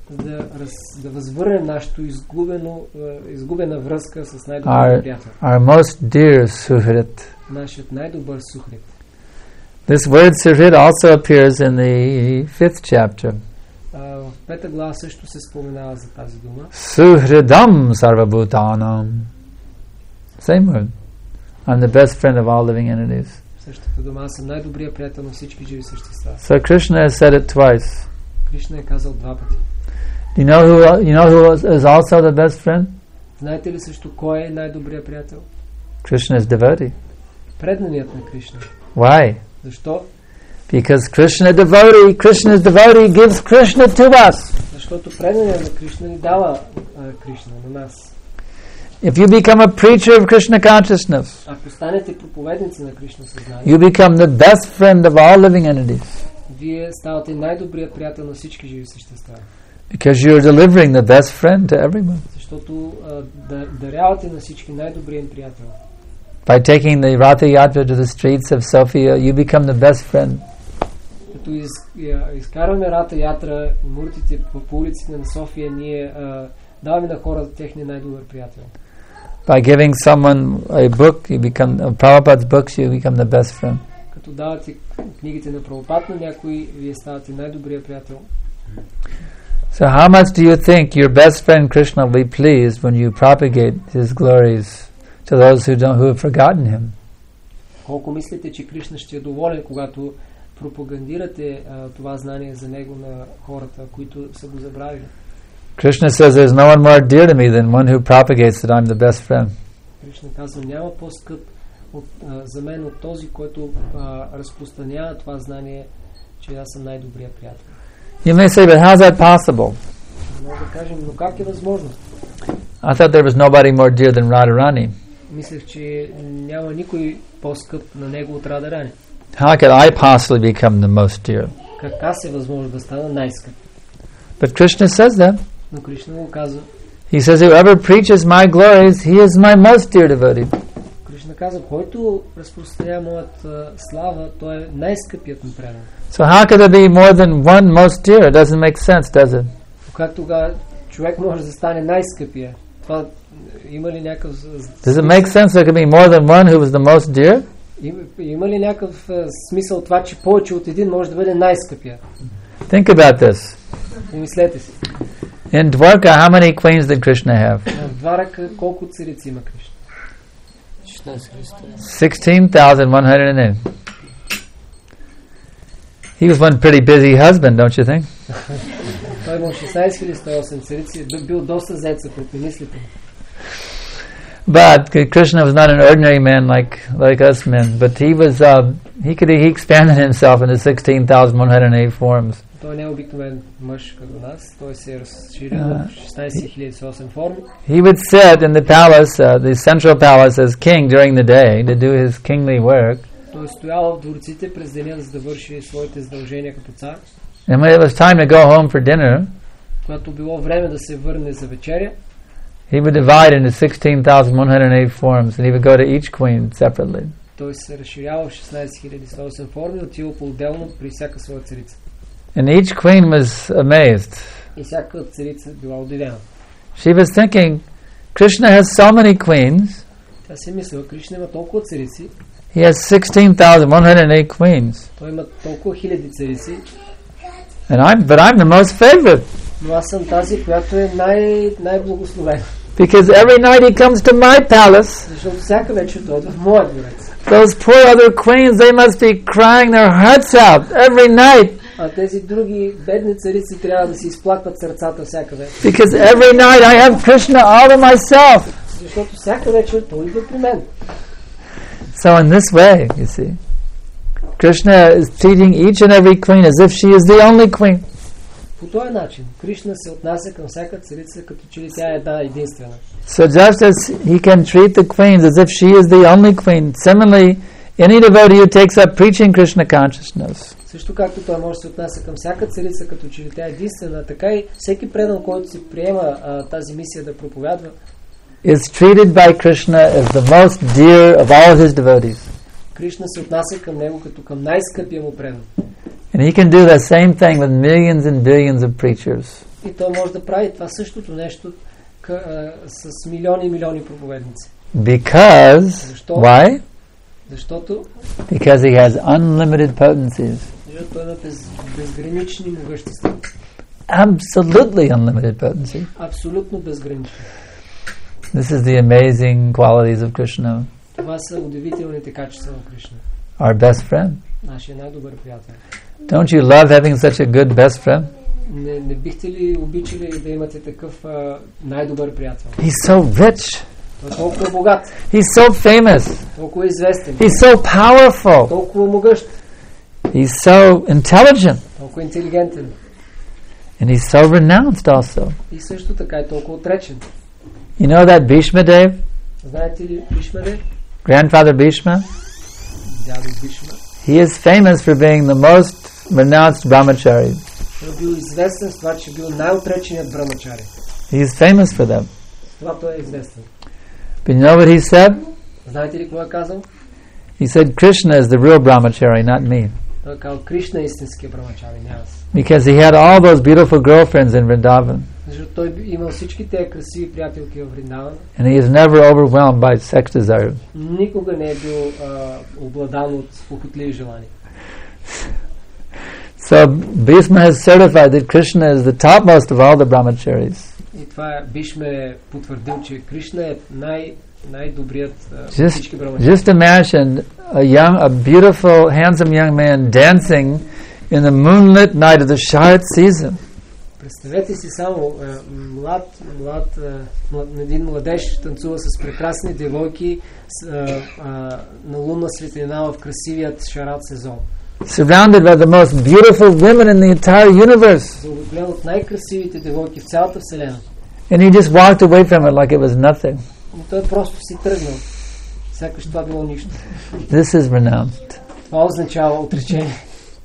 да възвърнем нашата изгубена връзка с най-добрия приятел. Our most dear Suhrit. Нашият най-добър Сухрит. This word Suhrit also appears in the 5th chapter. В 5 глава също се споменава за тази дума. Suhridam sarvabhutanam. Same word. I'm the best friend of all living entities. Същата дума, аз съм най-добрият приятел на всички живи същества. So Krishna has said it twice. Кришна е казал 2 пъти. You know who is also the best friend? Знаете ли също кой е най-добрият приятел? Krishna is devotee. Преданият на Кришна. Why? Защо? Because Krishna's devotee gives Krishna to us. Защото преданият на Кришна ни дава Кришна на нас. If you become a preacher of Krishna consciousness, Ако станете проповедници на Кришна съзнание, you become the best friend of all living entities. Вие ставате най-добрият приятел на всички живи същества. Because you are delivering the best friend to everyone. Защото дарявате на всички най-добрия им приятел. By taking the Ratha Yatra to the streets of Sofia, you become the best friend. Като изкарваме Рата Ятра, муртите по улиците на София, ние даваме на хората техния най-добър приятел. By giving someone a book, Prabhupada's books, you become the best friend. Като давате книгите на Прабхупад на някой, вие ставате най-добрия приятел. So how much do you think your best friend Krishna will be pleased when you propagate his glories to those who have forgotten him? Колко мислите, че Кришна ще е доволен, когато пропагандирате това знание за него на хората, които са го забравили? Krishna says there's no one more dear to me than one who propagates that I'm the best friend. Кришна казва, няма по-скъп за мен от този, който разпространява това знание, че аз съм най-добрият приятел. You may say, but how's that possible? Мога да кажем, но как е възможно? I thought there was nobody more dear than Radharani. Мислех, че няма никой по-скъп на него от Радарани. How could I possibly become the most dear? Как аз е възможно да стана най-скъп? But Krishna says that. Но Кришна го казва. He says, whoever preaches my glories, he is my most dear devotee. Кришна казва, който разпространява моята слава, той е най-скъпият ми предан. So how could there be more than one most dear? It doesn't make sense, does it? Как тогава човек може да стане най-скъпия? Това има ли някакъв... Does it make sense there could be more than one who was the most dear? Има ли някакъв смисъл това, че повече от един може да бъде най-скъпия? Think about this. Помислете си. In Dwarka, how many queens did Krishna have? В Дварака колко царици има Кришна? 16,108. He was one pretty busy husband, don't you think? Той имал 16,108 царици, бил доста зает съпруг, не мислите. But Krishna was not an ordinary man like us men, but he expanded himself into 16,108 forms. Той не е обикновен мъж като нас, той се е разширил в 16,008 форми. He would sit in the palace, the central palace as king during the day to do his kingly work. Той стоял в дворците през деня, за да върши своите задължения като цар. And when it was time to go home for dinner, когато било време да се върне за вечеря, he would divide into 16,108 forms, and he would go to each queen separately. Той се разширява в 16,108 форми, отива по-отделно при всяка своя царица. And each queen was amazed. И всяка царица била удивена. She was thinking, Krishna has so many queens. Тя си мислила, Кришна има толкова царици. He has 16,108 queens. Той има толкова хиляди царици. But I'm the most favorite. Но аз съм тази, която е най-благословена. Because every night he comes to my palace. Защото всяка вечер дойде в моя дворец. Those poor other queens, they must be crying their hearts out every night. А тези други бедни царици трябва да си изплакват сърцата всяка вечер. Because every night I have Krishna all to myself. Защото всяка вечер той идва при мен. So in this way, you see, Krishna is treating each and every queen as if she is the only queen. По този начин Кришна се отнася към всяка царица, като че ли тя е една единствена. So just as he can treat the queens as if she is the only queen, similarly, any devotee who takes up preaching Krishna consciousness Също както той може да се отнася към всяка царица, като че ли тя е единствена, така и всеки предан, който си приема тази мисия да проповядва, is treated by Krishna as the most dear of all his devotees. Кришна се отнася към него като към най-скъпия му предан. And he can do the same thing with millions and billions of preachers. И той може да прави това същото нещо с милиони и милиони проповедници. Because, why? Защото Because he has unlimited potencies. той има безгранични могъщества. Absolutely unlimited potency. Абсолютно безгранични. This is the amazing qualities of Krishna, Това са удивителните качества на Кришна. our best friend. Нашия най-добър приятел. Don't you love having such a good best friend? Не бихте ли обичали да имате такъв най-добър приятел? He's so rich. Той е толкова богат, He's so famous. толкова известен, He's so powerful. толкова могъщ, He's so intelligent. толкова интелигентен And he's so renounced also. и също така е толкова отречен. You know that Bhishma Dev? Знаете ли Бишмаде? Grandfather Bhishma? Дядо Бишма. He is famous for being the most renounced brahmachari. Той е бил известен с това, че е бил най-отреченият брамачари. He is famous for them. Това той е известен. But you know what he said? Знаете ли какво е казал? He said Krishna is the real brahmachari, not me. Той е казал Кришна е истинския брамачари, не аз. Because he had all those beautiful girlfriends in Vrindavan. Защото той имал всички тези красиви приятелки в Вриндаван. And he is never overwhelmed by sex desire. Никога не е бил обладан от похотливи желания. So Bhishma has certified that Krishna is the topmost of all the brahmacharis. И това Бишма е потвърдил, че Кришна е най-добрият от всички брамачари. Just imagine a beautiful, handsome young man dancing in the moonlit night of the Sharat season. Представете си само един младеж танцува с прекрасни девойки на лунна светлина в красивият Шарат сезон. Surrounded by the most beautiful women in the entire universe. Заобиколен от най-красивите девойки в цялата вселена. And he just walked away from it like it was nothing. И той просто си тръгнал. Сякаш това било нищо. This is renounced. Това означава отречение.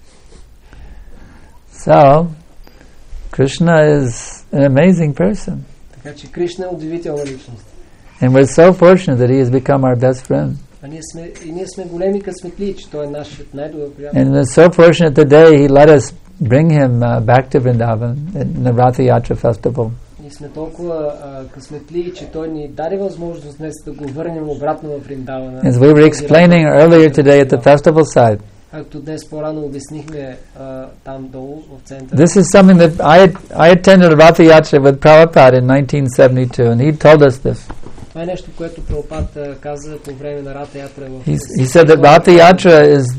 So, Krishna is an amazing person. Така че Кришна е удивителна личност. And we're so fortunate that he has become our best friend. А ние сме големи късметли, че той е нашият най-добър приятел. And we're so fortunate today he let us bring him back to Vrindavan in the Ratha Yatra festival. Ние сме толкова късметли, че той ни даде възможност днес да го върнем обратно в Вриндавана. As we were explaining earlier today at the festival site, както днес по-рано обяснихме там долу в центъра. This is something that I attended Ratha Yatra with Prabhupada in 1972, and he told us this. Това е нещо, което Прабхупад каза по време на Рата Ятра. He said that Ratha Yatra is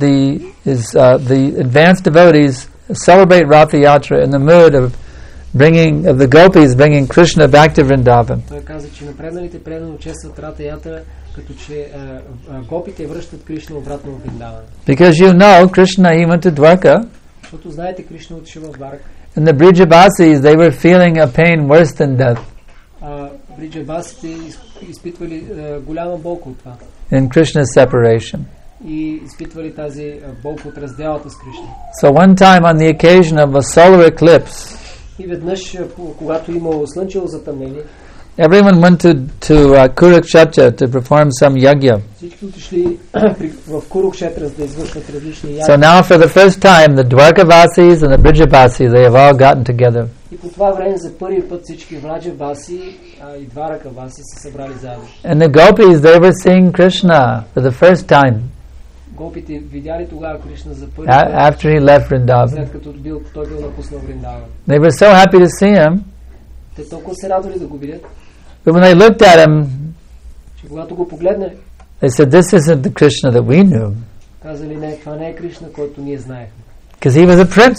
the advanced devotees celebrate Ratha Yatra in the mood of the gopis bringing Krishna back to Vrindavan. Той каза, че напредналите предано честват Рата Ятра, като че гопите връщат Кришна обратно в Вриндаван. Because you know, Krishna, he went to Dwarka. Защото знаете, Кришна отишъл в Дварка. And the Brijabasis, they were feeling a pain worse than death. Бриджабасите изпитвали голяма болка от това. In Krishna's separation. И изпитвали тази болка от разделата с Кришна. So one time on the occasion of a solar eclipse, и веднъж, когато имало слънчево затъмнение, everyone went to Kurukshetra to perform some yagya. всички отишли в Курукшетра да извършват различни ягги. So now for the first time, the Dwarkavasis and the Brijabasis, they have all gotten together. И по това време за първи път всички Враджабаси и Дваракаваси се събрали заедно. And the gopis, they were seeing Krishna for the first time. Гопите видяли тогава Кришна за първи път. After he left Vrindavan. След като той бил напуснал Вриндаван. They were so happy to see him. Те толкова се радвали да го видят. But when they looked at him, че когато го погледнали, they said, "This isn't the Krishna that we knew." казали, не, това не е Кришна, който ние знаехме. Because he was a prince.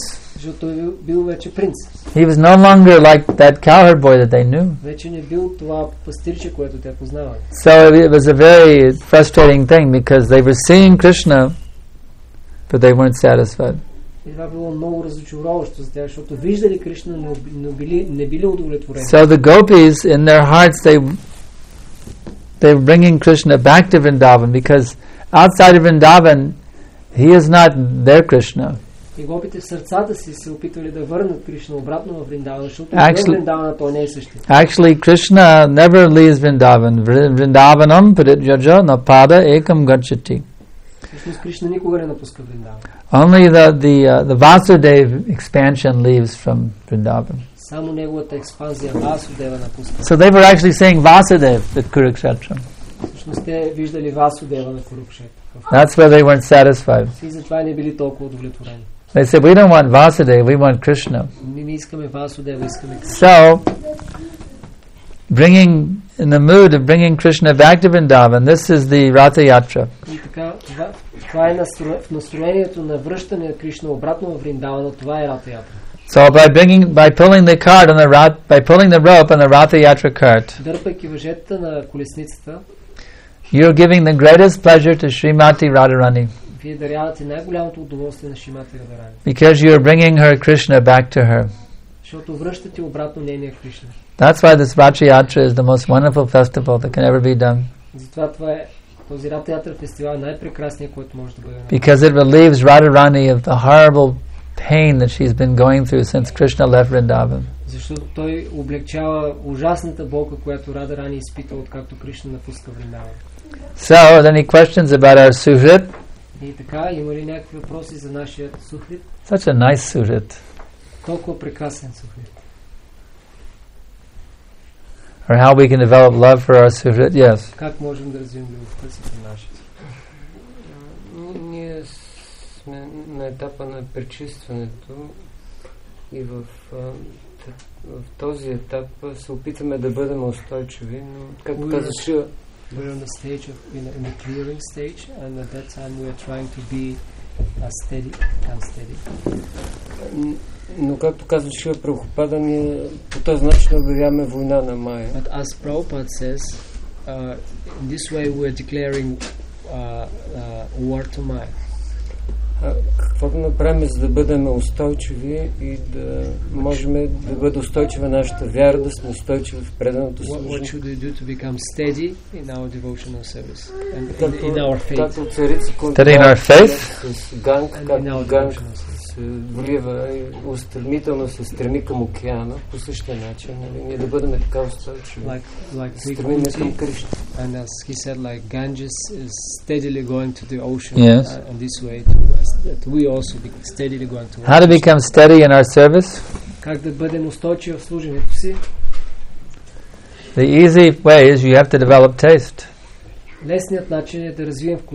Защото той бил вече принц. He was no longer like that cowherd boy that they knew. Вече не бил това пастирче, което те познават. So it was a very frustrating thing because they were seeing Krishna, but they weren't satisfied. И това било много разочароващо за тях, защото виждали Кришна, но не били удовлетворени. So the gopis, in their hearts, they were bringing Krishna back to Vrindavan because outside of Vrindavan, he is not their Krishna. И гопите в сърцата си се опитвали да върнат Кришна обратно в Вриндаван, защото в Вриндавана той не е същия. Actually, Krishna never leaves Vrindavan. Vrindavanam parityaja napada ekam gacchati. Всъщност Кришна никога не напуска Вриндаван. Only the Vasudev expansion leaves from Vrindavan. Само неговата експанзия Васудева напуска. So they were actually saying Vasudev at Kurukshetra. Всъщност те виждали Васудева на Курукшетра. That's why they weren't satisfied. И затова не били толкова удовлетворени. They said, we don't want Vasudeva, we want Krishna. Ние не искаме Васудева, искаме Кришна. So, in the mood of bringing Krishna back to Vrindavan, this is the Ratha Yatra. И така, това е в настроението на връщане на Кришна обратно в Вриндавана, това е Рата Ятра. So by pulling the cart on by pulling the rope on the Ratha Yatra cart, дърпайки въжетата на колесницата, you're giving the greatest pleasure to Srimati Radharani. Вие дарявате най-голямото удоволствие на Шримати Радарани. Because you are bringing her Krishna back to her. Защото връщате обратно нейния Кришна. That's why this Ratha Yatra is the most wonderful festival that can ever be done. Затова този Рата Ятра фестивал е най-прекрасният, който може да бъде направен. Because it relieves Radharani of the horrible pain that she's been going through since Krishna left Vrindavan. Защото той облегчава ужасната болка, която Радарани изпитва, откакто Кришна напуска Вриндаван. So, are there any questions about our suhrit? И така, има ли някакви въпроси за нашия сухрит? Such a nice suhrit. Толкова прекрасен сухрит. Or how we can develop love for our suhrit? Yes. Как можем да развием любовта си към нашия сухрит? Ние сме на етапа на пречистването и в този етап се опитаме да бъдем устойчиви, но както каза Шила, we're in the stage in the clearing stage, and at that time we are trying to be steady. Но както казва Шила Прабхупада, ние по този начин обявяваме война на Майя. But as Prabhupada says, in this way we are declaring war to Maya. Какво да направим, за да бъдем устойчиви и да можем да бъде устойчива нашата вяра, да сме устойчиви в преданото служение? What should we do to become steady in our devotional service and in our faith? Както царица Steady in our faith? с Ганг, както Ганг се влива и устремително се стреми към океана, по същия начин, ние да бъдем така устойчиви. Стремим към Кришна. And as he said, like Ganges is steadily going to the ocean, yes. And this way that we also be steadily going to. How to become steady in our service? Как да бъдем устойчиви в служенето си? The easy way is you have to develop taste. Лесният начин е да развием вкус.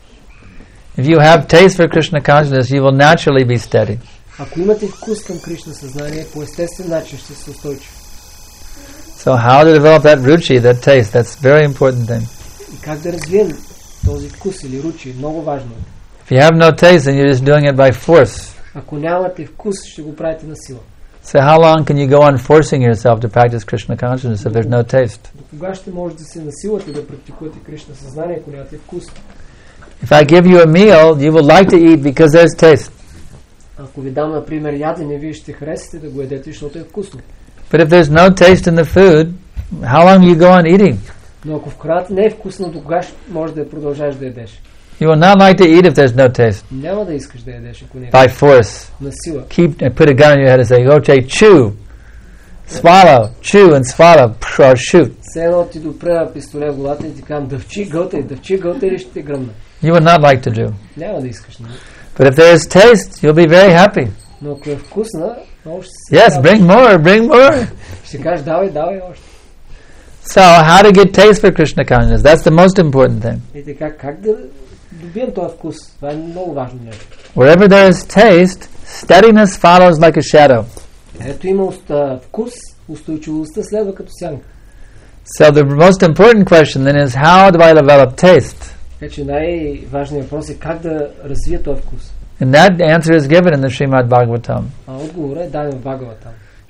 If you have taste for Krishna consciousness, you will naturally be steady. Ако имате вкус към Кришна съзнание, по естествен начин ще се устойчиви. So how to develop that ruchi, that taste, that's a very important thing. И как да развием този вкус или ручи, много важно. If you have no taste, then you're just doing it by force. Ако нямате вкус, ще го правите на сила. So how long can you go on forcing yourself to practice Krishna consciousness if there's no taste? До кога ще може да се насилвате да практикувате Кришна съзнание, ако нямате вкус? If I give you a meal, you will like to eat because there's taste. Ако ви дам, например, ядене, вие ще харесате да го ядете, защото е вкусно. But if there's no taste in the food, how long do you go on eating? Но ако в храната не е вкусно, до кога може да продължаш да ядеш? You will not like to eat if there's no taste. Няма да искаш да ядеш, ако не е By force. на сила. Put a gun in your head and say, okay, chew, swallow, chew and swallow, or shoot. Все едно ти допря пистолет в главата и ти казвам, дъвчи, гълтай или ще те гръмна. You would not like to do. Няма да искаш. Не? But if there is taste, you'll be very happy. Но ако е вкусна, много ще се Yes, bring more. Ще кажеш, давай още. So, how to get taste for Krishna consciousness? That's the most important thing. И така, как да добием този вкус? Това е много важно нещо. Wherever there is taste, steadiness follows like a shadow. Ето има вкус, устойчивостта следва като сянка. So the most important question then is, how do I develop taste? Така че най-важният въпрос е как да развия този вкус. And that answer is given in the Srimad Bhagavatam. Отговорът е даден в Бхагаватам.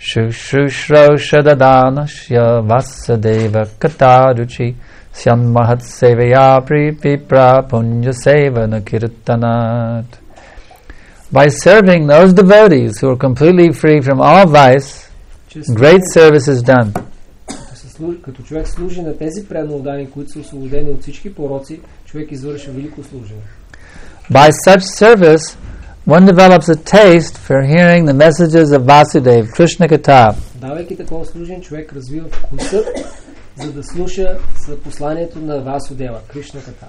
Shushrushraushadadanasya Vasadeva Kataruchi Syam Mahat Sevaya Pripipra Punya Sevana Kirtanat. By serving those devotees who are completely free from all vice, great service is done. Като човек служи на тези преданни, които са освободени от всички пороци, човек извършва велико служение. By such service, one develops a taste for hearing the messages of Vasudeva, Krishna Katha. Давайки такова служение, човек развива вкусът, за да слуша за посланието на Васудева, Кришна Катha.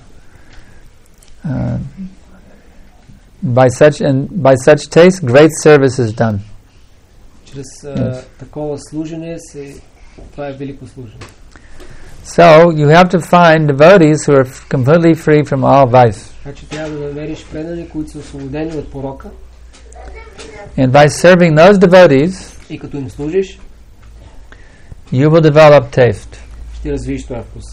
By such taste, great service is done. Чрез такова служение това е велико служение. So you have to find devotees who are completely free from all vice. Така че трябва да намериш преданни, които са освободени от порока. And by serving those devotees, и като им служиш, you will develop taste. ще развиеш този вкус.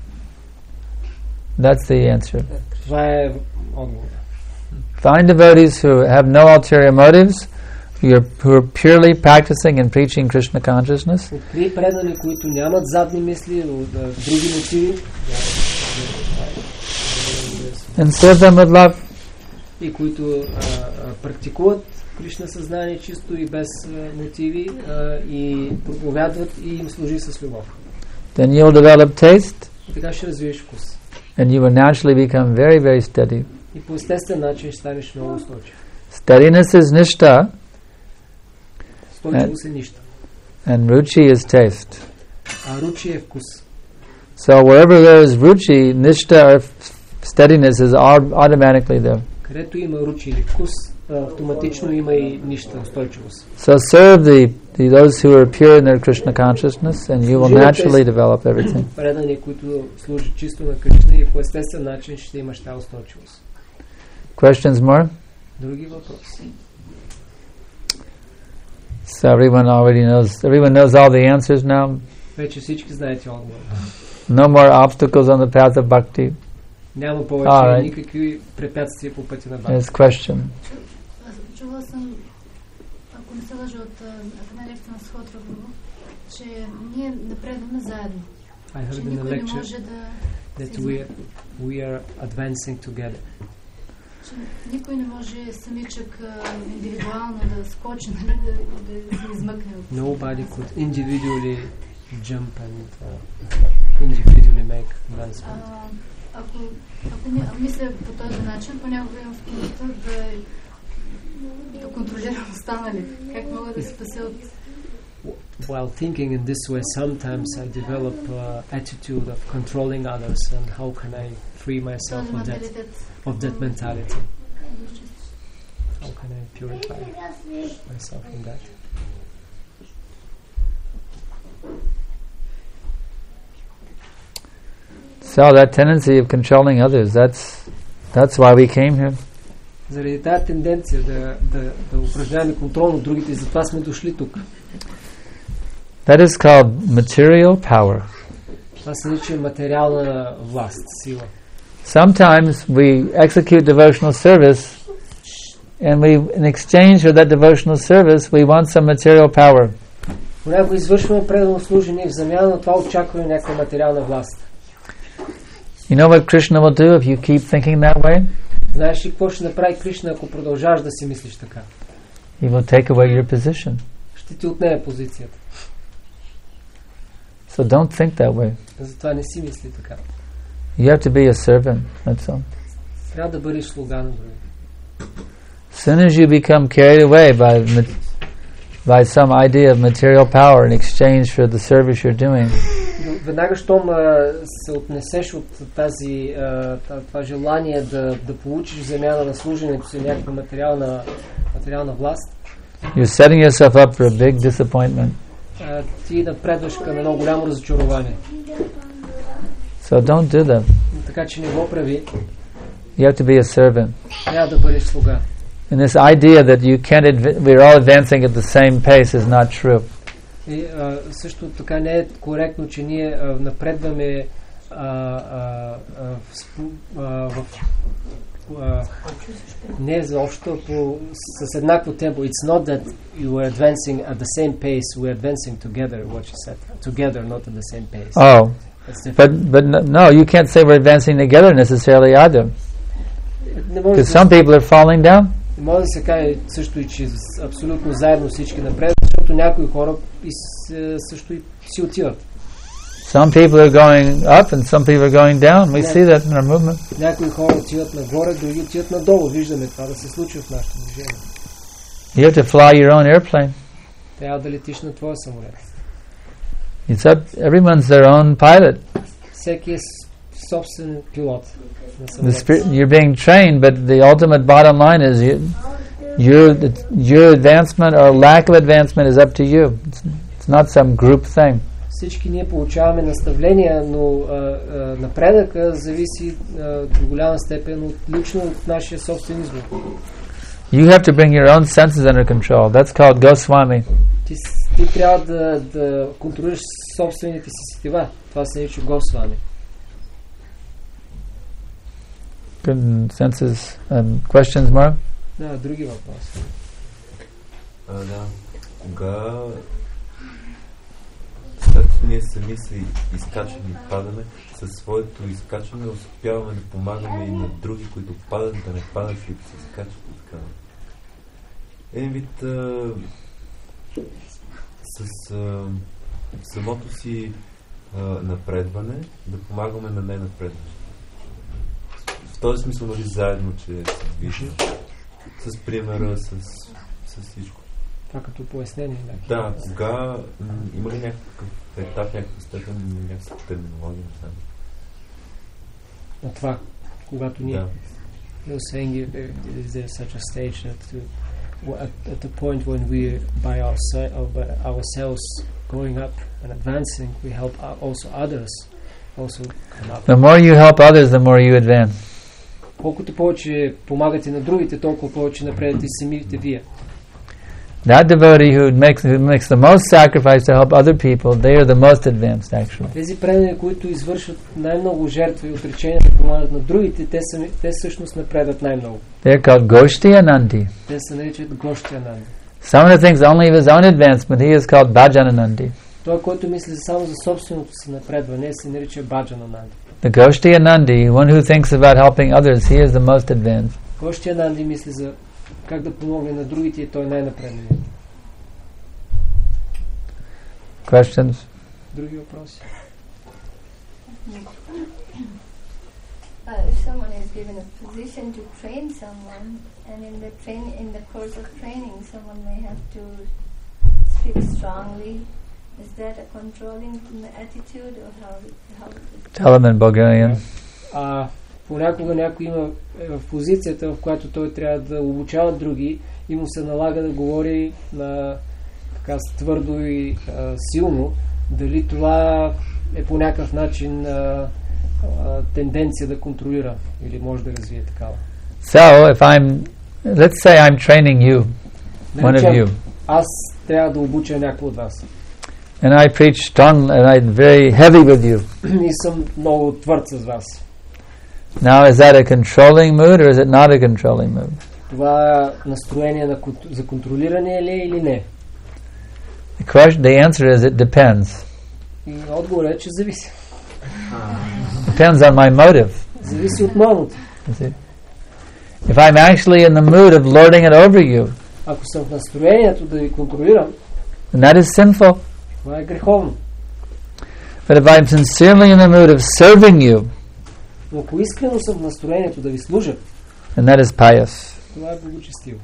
That's the answer. Това е отговор. Find devotees who have no ulterior motives, who are purely practicing and preaching Krishna consciousness. Открий преданни, които нямат задни мисли, други мотиви. And serve them with love. И които практикуват Кришна съзнание чисто и без мотиви и проповядват и им служи с любов. Then you will develop taste. И така ще развиеш вкус. And you will naturally become very, very steady. И по естествен начин ще станеш много устойчив. Steadiness is nishta. Устойчивост е нища. And ruchi is taste. А ручи е вкус. So wherever there is ruchi, nishta or steadiness is automatically there. Където има ручи или вкус, автоматично има и нища, устойчивост. So serve those who are pure in their Krishna consciousness, and you will naturally develop everything. Предани, които служат чисто на Кришна и по естествен начин ще имаш тази устойчивост. Questions more? Други въпроси? So everyone knows all the answers now. Вече всички знаете отговора. No more obstacles on the path of bhakti. Няма повече никакви препятствия по пътя на бхакти. Yes, question. Чувала съм, ако не се лъжа от една лекция на Сходрова, че ние напредваме заедно. I heard in the lecture that we are advancing together. Че никой не може самичък индивидуално да скочи, нали, да се измъкне от... Nobody could individually jump and individually make advancement. Ако мисля по този начин, понякога имам вкусата да контролирам останалите. Как мога да спася от... While thinking in this way, sometimes I develop attitude of controlling others, and how can I free myself of that mentality? How can I purify myself from that? So that tendency of controlling others, that's why we came here. Заради тази тенденция да упражняваме контрол над другите, и затова сме дошли тук. That is called material power. Това се нарича материална власт, сила. Sometimes we execute devotional service, and in exchange for that devotional service, we want some material power. Понякога извършваме предано служение и в замяна на това очакваме някаква материална власт. You know what Krishna will do if you keep thinking that way? Знаеш ли какво ще направи Кришна, ако продължаваш да си мислиш така? He will take away your position. Ще ти отнеме позицията. So don't think that way. Затова не си мисли така. You have to be a servant, that's all. Трябва да бъдеш слуга на други. As soon as you become carried away by some idea of material power in exchange for the service you're doing, веднага щом се отнесеш от това желание да получиш в замяна на служенето си някаква материална власт, you're setting yourself up for a big disappointment. Ти напредваш към едно голямо разочарование. So don't do that. Така че не го прави. You have to be a servant. Трябва да бъдеш слуга. And this idea that we're all advancing at the same pace is not true. И също така не е коректно, че ние не е за общо, с еднакво темпо. It's not that you are advancing at the same pace, we're advancing together, what you said. Together, not at the same pace. Oh, but no, you can't say we're advancing together necessarily either. Because some people are falling down. Може да се каже също и, че абсолютно заедно всички напред, защото някои хора също и си отиват. Some people are going up and some people are going down. We see that in our movement. Някои хора отиват нагоре, други отиват надолу. Виждаме това да се случва в нашето движение. You have to fly your own airplane. Трябва да летиш на твоя самолет. It's up. Everyone's their own pilot. Всеки е собствен пилот на самолет. You're being trained, but the ultimate bottom line is your advancement or lack of advancement is up to you. It's not some group thing. Всички ние получаваме наставления, но напредъка зависи до голяма степен лично от нашия собствен избор. You have to bring your own senses under control. That's called Goswami. Ти трябва да контролираш собствените си сетива. Това се нарича Госвами. Good senses. Questions, Mark? Да, други въпроси. Да. Кога след ние сами се изкачваме и падаме, със своето изкачване успяваме да помагаме и на други, които падат, да не падат и да се изкачват и така. Един вид с самото си напредване да помагаме на ненапредващите. В този смисъл, нали, заедно, че се движим. С примера, с всичко. Това като пояснение. Да, кога има ли някакъв етап, някаква степен, някаква терминология, не знам. На това, когато ние... You're saying is there such a stage that at the point when we by ourselves going up and advancing, we help also others also come up. The more you help others, the more you advance. Колкото повече помагате на другите, толкова повече напредате самите вие. That devotee who makes the most sacrifice to help other people, they are the most advanced actually. Тези преданни, които извършват най-много жертви и отречения да помагат на другите, те всъщност напредат най-много. They are called Goshtiyanandi. Те се наричат Гоштиянанди. Someone who thinks only of his own advancement, he is called Bhajananandi. Той, който мисли само за собственото си напредване, се нарича Баджанананди. The Goshtiyanandi, one who thinks about helping others, he is the most advanced. Гоштиянанди мисли за как да помогне на другите и той най-напредният. Questions? Други въпроси? If someone is given a position to train someone, and in the course of training, someone may have to speak strongly. Is that a controlling attitude, or how? Tell him in Bulgarian. Понякога някой има в позицията, в която той трябва да обучава други и му се налага да говори на така твърдо и силно. Дали това е по някакъв начин тенденция да контролира или може да развие такава? So, let's say I'm training you, one of you. Аз трябва да обуча някой от вас. And I preach strong, and I'm very heavy with you. И съм много твърд с вас. Now, is that a controlling mood or is it not a controlling mood? Това настроение за контролиране ли или не? The answer is it depends. И отговорът е, че зависи. Depends on my motive. Зависи от моето. If I'm actually in the mood of lording it over you, ако съм в настроението да ви контролирам, then that is sinful. това е греховно. But if I'm sincerely in the mood of serving you, но ако искрено съм в настроението да ви служа, then that is pious. това е благочестиво.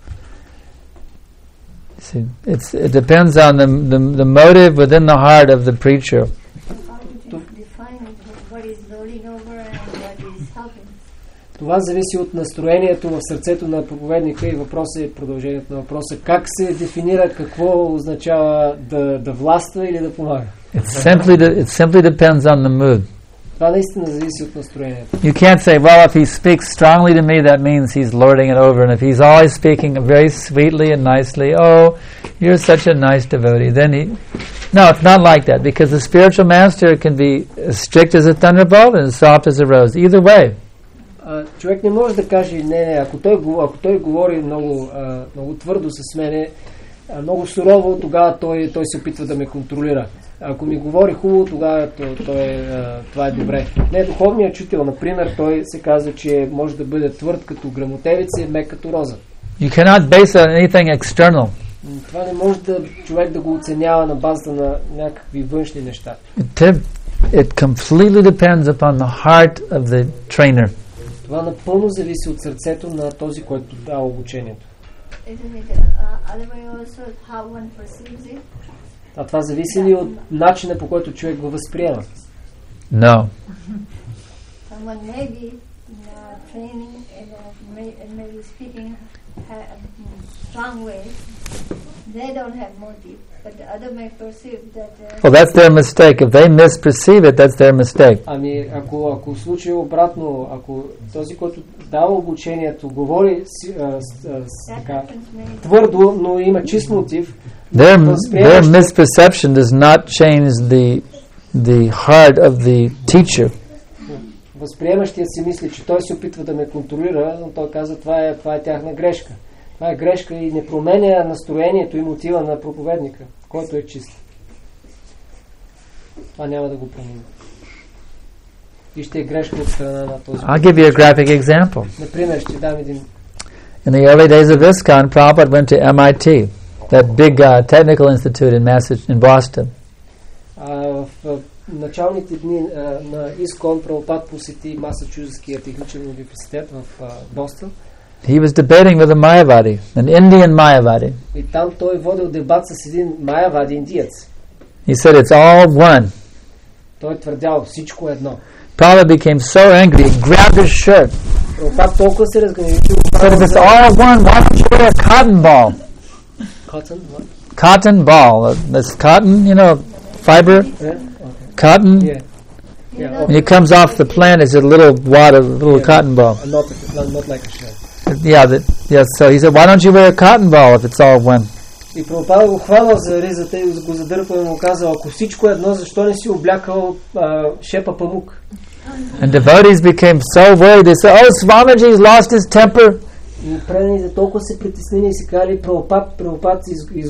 See, it depends on the motive within the heart of the preacher. How to define what is lording over and what is helping? Това зависи от настроението в сърцето на проповедника и въпросът е продължението на въпроса. Как се дефинира какво означава да властва или да помага? It simply depends on the mood. Това наистина зависи от настроението. You can't say, well, if he speaks strongly to me, that means he's lording it over. And if he's always speaking very sweetly and nicely, oh, you're such a nice devotee, then he... No, it's not like that, because the spiritual master can be as strict as a thunderbolt and as soft as a rose. Either way. Човек не може да каже, не, ако той говори много твърдо с мене, много сурово, тогава той се опитва да ме контролира. Ако ми говори хубаво, тогава това е добре. Не, духовният учител, например, той се казва, че може да бъде твърд като грамотевица и мек като роза. You cannot base it on anything external. Това не може човек да го оценява на базата на някакви външни неща. It completely depends upon the heart of the trainer. Това напълно зависи от сърцето на този, който дава обучението. А това зависи ли от начина, по който човек го възприема? No. Someone may be training and maybe speaking strong ways. They don't have motive, but the other may perceive that. Well, that's their mistake. If they misperceive it, that's their mistake. Ами, ако в случая обратно, ако този, който дава обучението, говори така твърдо, но има чист мотив, their misperception does not change the heart of the teacher. Възприемащият си мисли, че той се опитва да ме контролира, но той казва, това е тяхна грешка. Това е грешка и не променя настроението и мотива на проповедника, който е чист. Това няма да го промени. И ще е грешка от страна на този. I'll give you a graphic example. Например, ще дам един. In the early days of ISKCON, Prabhupada went to MIT, that big technical institute in Boston. В началните дни на ИСКОН Прабхупад посети Масачузетския техничен университет в Бостон. He was debating with a Mayavadi, an Indian Mayavadi. И там той водил дебат с един Майавади индиец. He said it's all one. Той твърдял всичко едно. Prabhupada became so angry, he grabbed his shirt. Прабхупад толкова се разгневи, че Said if it's all one, why don't you wear a cotton ball? Cotton what? Cotton ball. This cotton, fiber. Yeah? Okay. Cotton. Yeah. Yeah. When it comes off the plant, it's a little cotton ball. Not like a shirt. So he said, why don't you wear a cotton ball if it's all one? И Прабхупада го хванал за ризата и го задърпал и му казал, ако всичко е едно, защо не си облякал шепа памук? And devotees became so worried. They said, oh, Swamiji's lost his temper. И преданите толкова се притеснени и си казали, Прабхупад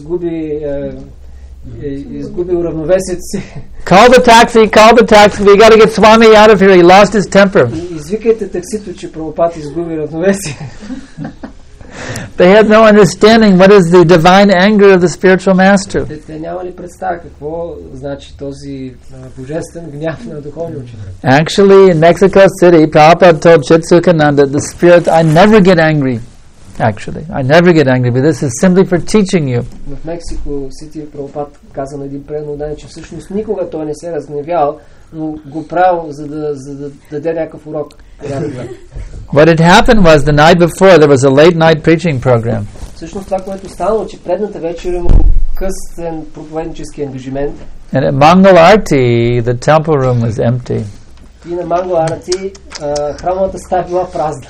изгубил равновесието си. Call the taxi, we got to get Swami out of here, he lost his temper. Извикайте таксито, че Прабхупад изгуби равновесие. They had no understanding what is the divine anger of the spiritual master. Те нямали представа какво значи този божествен гняв на духовния учител. Actually, in Mexico City, Prabhupada told Chitsukananda, the spirit, I never get angry. I never get angry, but this is simply for teaching you. В Мексико Сити Прабхупад каза на един преданен, че всъщност никога той не се разгневял, но го правил за да даде някакъв урок. What had happened was the night before there was a late night preaching program. Всъщност това, което станало, че предната вечер има късен проповеднически ангажимент. And at Mangal Arati, the temple room was empty. И на Мангал Арати храмовата стая била празна.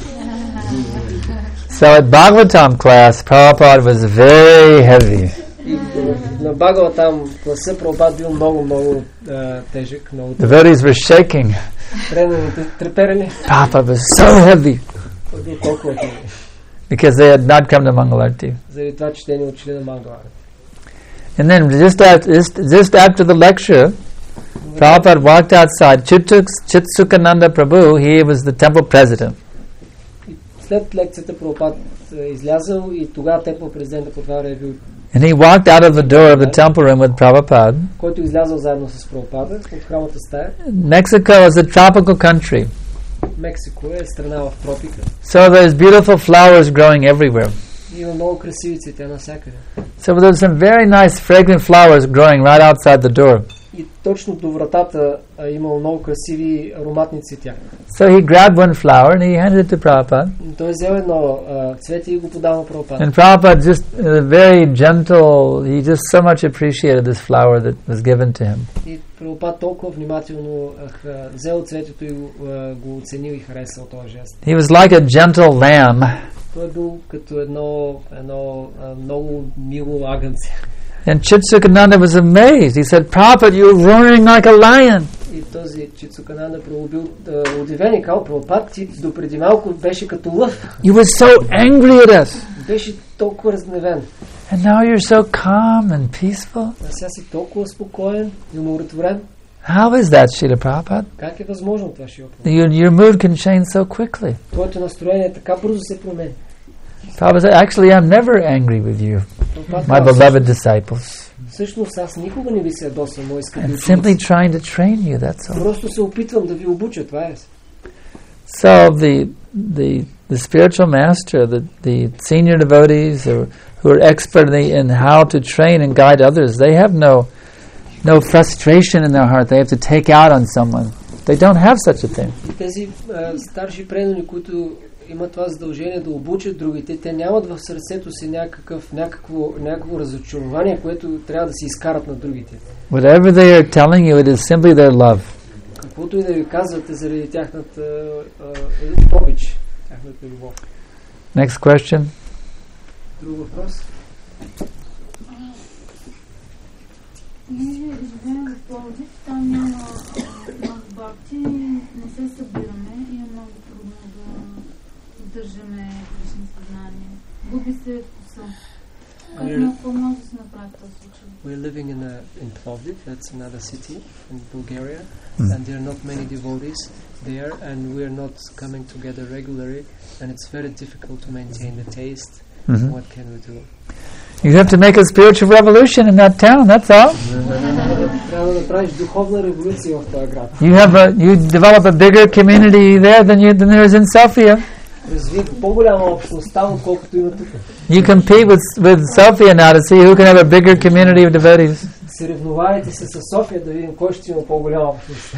So at Bhagavatam class, Prabhupada was very heavy. На Бхагаватам класа Прабхупад бил много тежък. The devotees were shaking. Преданите треперели. Prabhupada was so heavy. Because they had not come to Mangal Arati. Заради това, че те не учили на Мангал Арати. And then just after the lecture, Prabhupada walked outside. Chitsukananda Prabhu, he was the temple president. След лекцията Прабхупад излязъл и тогава темпъл президента по това време бил. And he walked out of the door of the temple room with Prabhupada. Който излязъл заедно с Прабхупада от храмата стая. Mexico is a tropical country. Мексико е страна в тропика. So there's beautiful flowers growing everywhere. Има много красиви цветя навсякъде. So there's some very nice fragrant flowers growing right outside the door. И точно до вратата имало много красиви ароматни цветя. So he grabbed one flower and he handed it to Prabhupada. Той взел едно цвете и го подал на Прабхупада. And Prabhupada just very gentle, he just so much appreciated this flower that was given to him. И Прабхупад толкова внимателно взел цветето и го оценил и харесал този жест. He was like a gentle lamb. Той бил като едно много мило агънце. And Chitsukananda was amazed. He said, Prabhupada, you're roaring like a lion. И този Чицукананда бил удивен и казал: Прабхупад, ти допреди малко беше като лъв. You were so angry at us. Беше толкова разгневен. And now you're so calm and peaceful. А сега си толкова спокоен и умиротворен. How is that, Srila Prabhupada? Как е възможно това, Шрила Прабхупад? Your mood can change so quickly. Твоето настроение така бързо се промени. Prabhupada said, actually, I'm never angry with you, my beloved disciples. Всъщност аз никога не ви се ядосвам, мои скъпи I'm ученици. simply trying to train you, that's all. Просто се опитвам да ви обуча, това е. So the spiritual master, the senior devotees who are expert in how to train and guide others, they have no frustration in their heart. They have to take out on someone. They don't have such a thing. Тези старши преданни, които имат това задължение да обучат другите, те нямат в сърцето си някакво разочарование, което трябва да се изкарат на другите. Whatever they are telling you, it is simply their love. Каквото и да ви казвате заради тяхната обич, тяхната любов. Next question. Друг въпрос? Ние живеем в Пловдив, там няма много бакти, не се събираме и е много трудно да поддържаме лично съзнание. Губи се вкуса. Какво може да се направи в този случай? We're living in Plovdiv, that's another city in Bulgaria, and there are not many devotees there, and we're not coming together regularly, and it's very difficult to maintain the taste. What can we do? You have to make a spiritual revolution in that town, that's all. Трябва да направиш духовна революция в този град. You develop a bigger community there than there is in Sofia. Разви по-голяма общност там, отколкото има тук. You compete with Sofia now to see who can have a bigger community of devotees. Съревновавайте се с София да видим кой ще има по-голяма общност.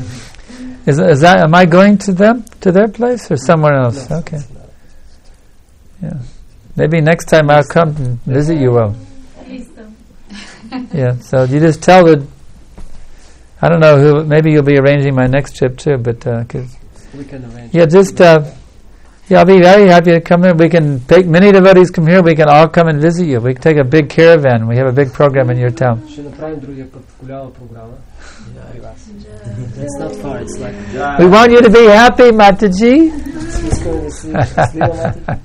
Am I going to their place or somewhere else? No, okay. Yeah. Maybe next time I'll come and visit you all. Yeah, so you just tell I don't know who, maybe you'll be arranging my next trip too, but We can arrange. Yeah, just I'll be very happy to come in. We can take many devotees come here. We can all come and visit you. We can take a big caravan. We have a big program in your town. Ще направим другия път голяма програма при вас. It's not far. It's like. We want you to be happy, Mataji. Искаме да си щастлива, Матаджи.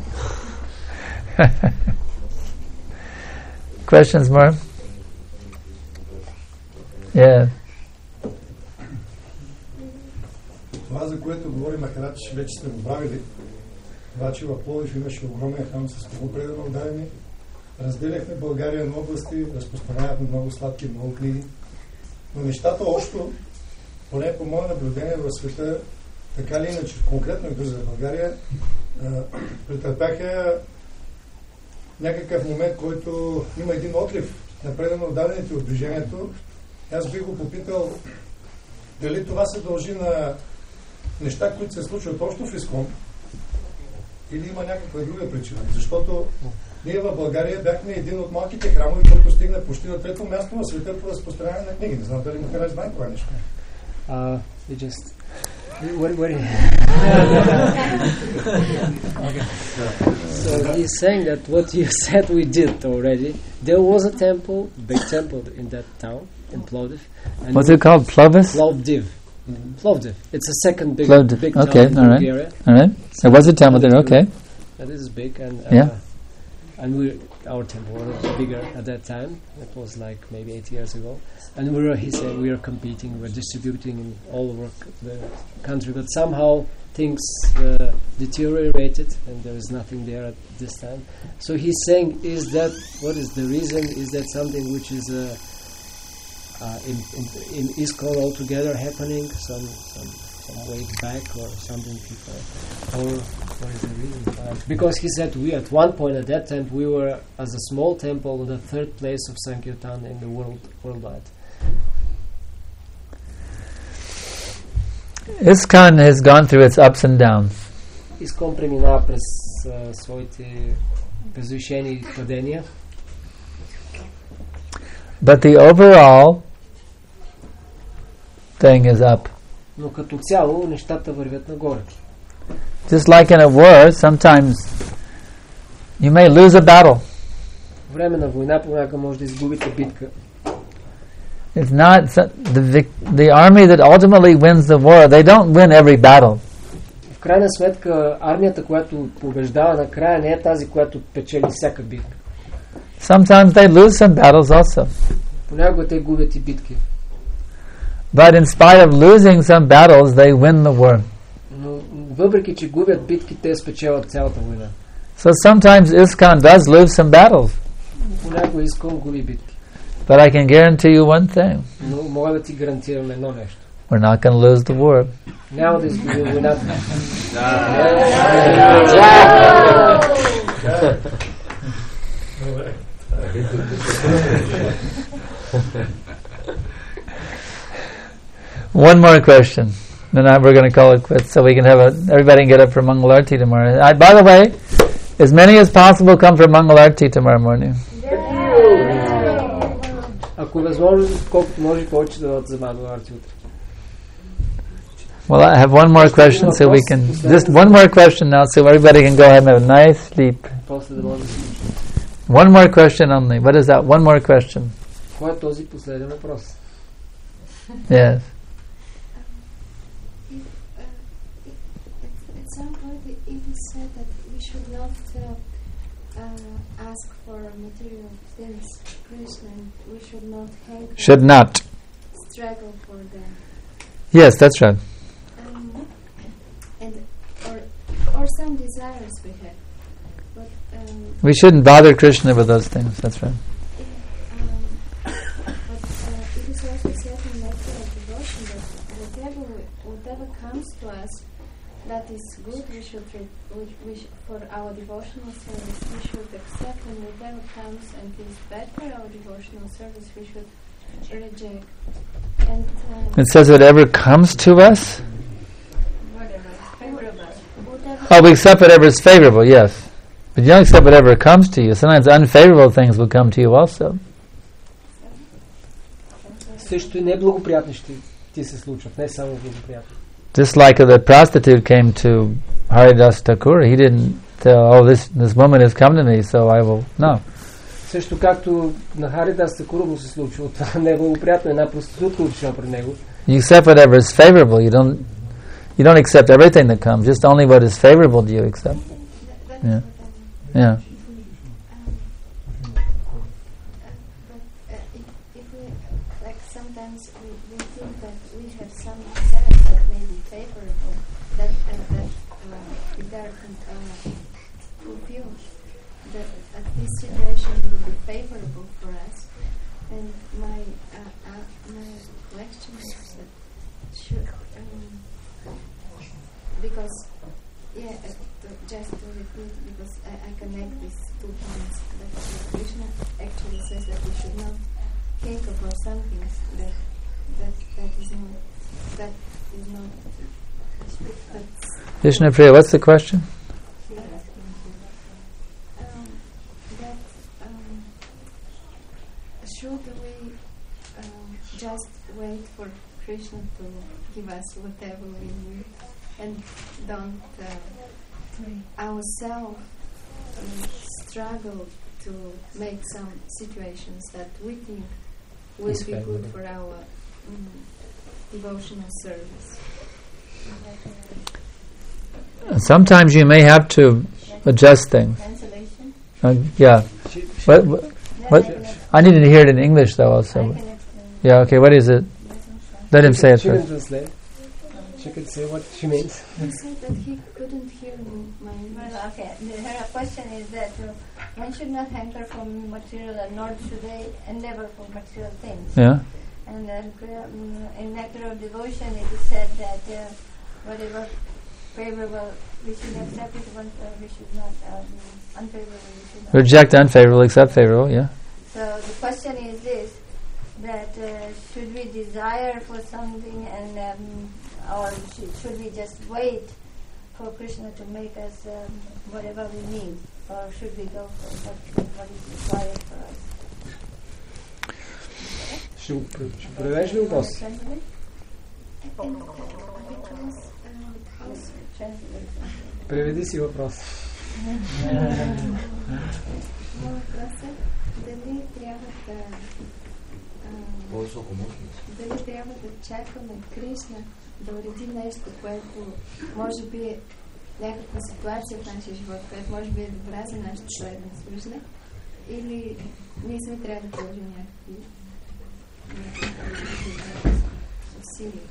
Questions more? Yeah. Това, за което говори Махарадж, вече сте го правили. Обаче в Пловдив имаше огромен храм с много предано отдадени. Разделяхме България на области, разпространявахме много сладки, много книги. Но нещата още, поне по мое наблюдение в света, така ли иначе, конкретно и за България, претърпяха някакъв момент, който има един отлив на предано отдадените от движението. Аз бих го попитал дали това се дължи на неща, които се случват още в ИСКОН, или има някаква друга причина. Защото ние в България бяхме един от малките храмови, който стигна почти на трето място в света по разпространяване на книги. Не знам дали Махарадж знае това нещо. Okay. So he's saying that what you said we did already. There was a temple, big temple in that town, in Plovdiv. What's it called? Plovis? Plovdiv. Plovdiv. It's the second big town in Bulgaria. All right. There was a temple there. Okay. This is big, and our temple was bigger at that time. It was like maybe 8 years ago, and he said we are competing, we're distributing in all over the country, but somehow things deteriorated, and there is nothing there at this time. So he's saying, what is the reason? Is that something which is in ISKCON altogether happening, some way back or something before, or what is the reason for that? Because he said we at one point at that time we were as a small temple in the third place of Sankirtan in the worldwide. ISKCON has gone through its ups and downs. ISKCON преминава през своите възвишения и падения. But the overall thing is up. Но като цяло нещата вървят нагоре. Just like in a war, sometimes you may lose a battle. Време на война понякога може да изгубите битка. It's not the army that ultimately wins the war. They don't win every battle. В крайна сметка, армията, която побеждава накрая, не е тази, която печели всяка битка. Sometimes they lose some battles also. Понякога те губят и битки. But in spite of losing some battles, they win the war. Но въпреки, че губят битки, те спечелят цялата война. So sometimes ISKCON does lose some battles. Понякога ISKCON губи битки. But I can guarantee you one thing. Но мога да ти гарантирам едно нещо. We're not going to lose the war. Няма да изгубим войната. One more question. Then we're going to call it quits so we can have everybody can get up for Mangalarti tomorrow. By the way, as many as possible come for Mangalarti tomorrow morning. Ако е възможно, колкото може повече да дадат за Мангаlarti утре. Well, I have one more question so we can... Just one more question now so everybody can go ahead and have a nice sleep. One more question only. What is that? One more question. Кой е този последен въпрос? Yes. At some point it is said that we should not ask for material things, Krishna, and we should not struggle for them. Yes, that's right. Or some desires we have. But we shouldn't bother Krishna with those things, that's right. But it is also said in Nectar of Devotion that whatever comes to us that is good, we should for our devotional service, we should accept, and whatever comes and is bad for our devotional service, we should reject. And it says whatever comes to us? Oh, we accept whatever is favorable, yes. But you don't accept whatever comes to you. Sometimes unfavorable things will come to you also. Също и неблагоприятни ще ти се случват, не само благоприятни. Just like the prostitute came to Haridas Thakur, he didn't tell, oh, this woman has come to me, so I will... No. Също както на Харидас Такура му се случва, това не е благоприятно, една проститутка отишла пред него. You accept whatever is favorable. You don't accept everything that comes, just only what is favorable do you accept. Yeah. Yeah. If we, like sometimes we think that we have some desires that may be favorable, that if they are fulfilled, that this situation will be favorable for us. And my question is that should because just to repeat, because I connect these 2 points, that Krishna actually says that we should not think about some things that is not Krishna Priya, what's the question? Should we just wait for Krishna to give us whatever we need and don't ourselves struggle to make some situations that we think will be good for our devotional service? Sometimes you may have to adjust things. Yeah. What? I need to hear it in English though also. Yeah, okay, what is it? Let him say it first. She can say what she means. He said that he couldn't hear my English. Well, okay, her question is that one should not hanker for material, nor should they endeavor for material things. Yeah. And in Nectar of Devotion it is said that whatever favorable we should accept it, we should not unfavorable we should not reject unfavorable, accept favorable, yeah. So the question is this, that should we desire for something and or should we just wait for Krishna to make us whatever we need, or should we go for what is required for us? Ще преведеш ли въпрос? Преведи си въпрос. Въпросът дали трябва дали трябва да чакаме Кришна да уреди нещо, което може би е някаква ситуация в нашия живот, която може би е добра за нашето следване служене, или ние сме трябва да положим някакви усилия.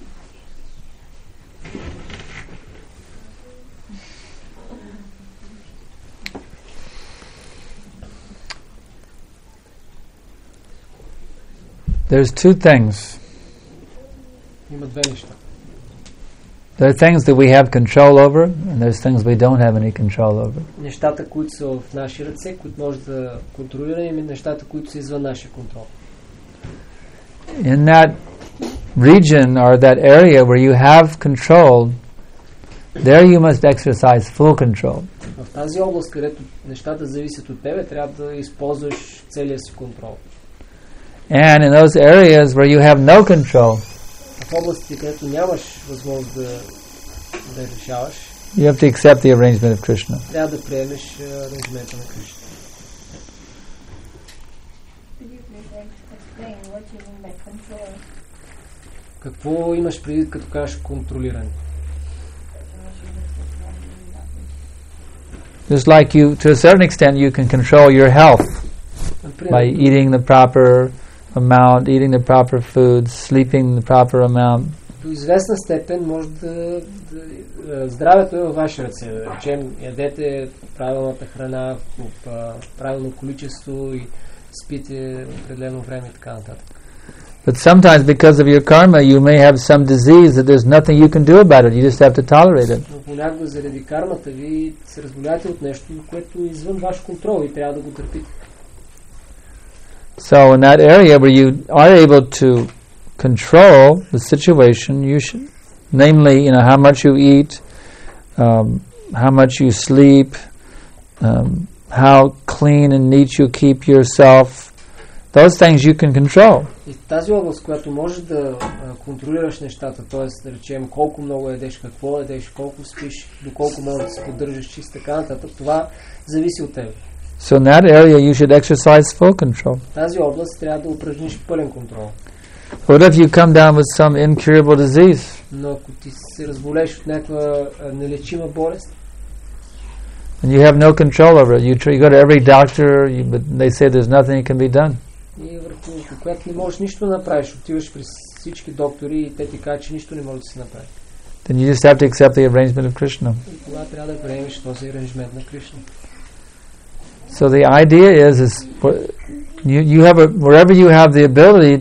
There's two things. Има две неща. There are things that we have control over, and there's things we don't have any control over. Нещата, които са в наши ръце, които може да контролираме, и нещата, които са извън нашия контрол. In that region or that area where you have control, there you must exercise full control. В тази област, където нещата зависят от тебе, трябва да използваш целия си контрол. And in those areas where you have no control, в областите, където нямаш възможност да решаваш, you have to accept the arrangement of Krishna. Трябва да приемеш аранжмента на Кришна. Какво имаш предвид, като кажеш контролиране? Just like you, to a certain extent, you can control your health by eating the proper amount, eating the proper food, sleeping the proper amount. До известна степен може да здравето е във ваши ръце. Да речем, ядете правилната храна в правилно количество и спите определено време и така нататък. But sometimes because of your karma, you may have some disease that there's nothing you can do about it. You just have to tolerate it. Но понякога заради кармата ви се разболявате от нещо, което е извън ваш контрол и трябва да го търпите. So in that area where you are able to control the situation, you should, namely, how much you eat, how much you sleep, how clean and neat you keep yourself. Those things you can control. И в тази област, която можеш да контролираш нещата, т.е. да речем колко много ядеш, какво ядеш, колко спиш, доколко можеш да се поддържаш чист, така нататък, това зависи от теб. So in that area you should exercise full control. В тази област трябва да упражниш пълен контрол. What if you come down with some incurable disease? Но ако ти се разболеш от някаква нелечима болест, and you have no control over it, you go to every doctor, but they say there's nothing that can be done. И върху която не можеш нищо да направиш, отиваш при всички доктори и те ти кажат, че нищо не може да се направи. Then you just have to accept the arrangement of Krishna. И това трябва да приемеш този аранжмент на Кришна. So the idea is you have wherever you have the ability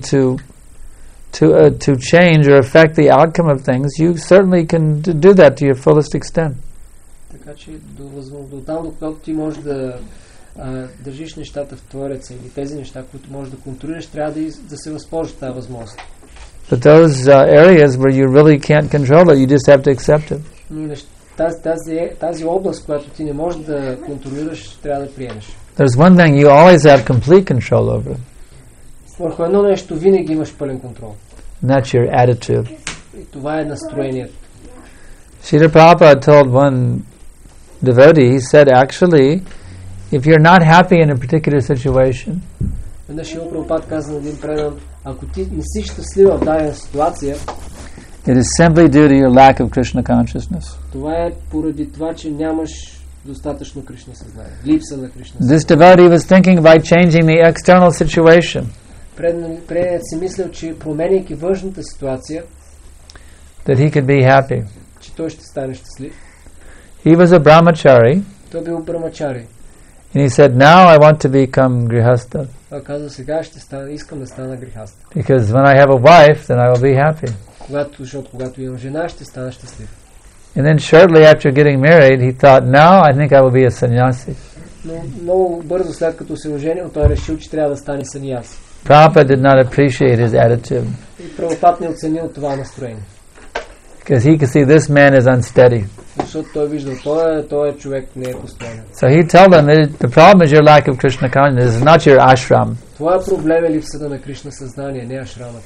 to change or affect the outcome of things, you certainly can do that to your fullest extent. Така че до там, докато ти можеш да държиш нещата в твоя ръце или тези неща, които можеш да контролираш, трябва да се възползваш тази възможност. But those areas where you really can't control it, you just have to accept it. Но тази област, която ти не можеш да контролираш, трябва да приемеш. There's one thing you always have complete control over. Върху едно нещо винаги имаш пълен контрол. And that's your attitude. И това е настроението. Srila Prabhupada told one devotee, he said, actually, if you're not happy in a particular situation, веднъж Шрила Прабхупад каза на един предан, ако ти не си щастлив в дадена ситуация, it is simply due to your lack of Krishna consciousness. Това е поради това, че нямаш достатъчно Кришна съзнание. Липса на Кришна съзнание. This devotee was thinking by changing the external situation. Предният си мислил, че променяйки външната ситуация, that he could be happy. Че той ще стане щастлив. He was a brahmachari. Той бил брамачари. And he said, now I want to become grihastha. Той каза, сега искам да стана грихаста. Because when I have a wife, then I will be happy. Защото когато имам жена, ще стана щастлив. And then shortly after getting married, he thought, now I think I will be a sannyasi. Но много бързо след като се оженил, той решил, че трябва да стане саньяси. Prabhupada did not appreciate his attitude. И Прабхупад не оценил това настроение. Because he could see this man is unsteady. Защото той виждал, той човек не е постоянен. So he told them that the problem is your lack of Krishna consciousness, it's not your ashram. Това е проблем, липсата на Кришна съзнание, не ашрамът.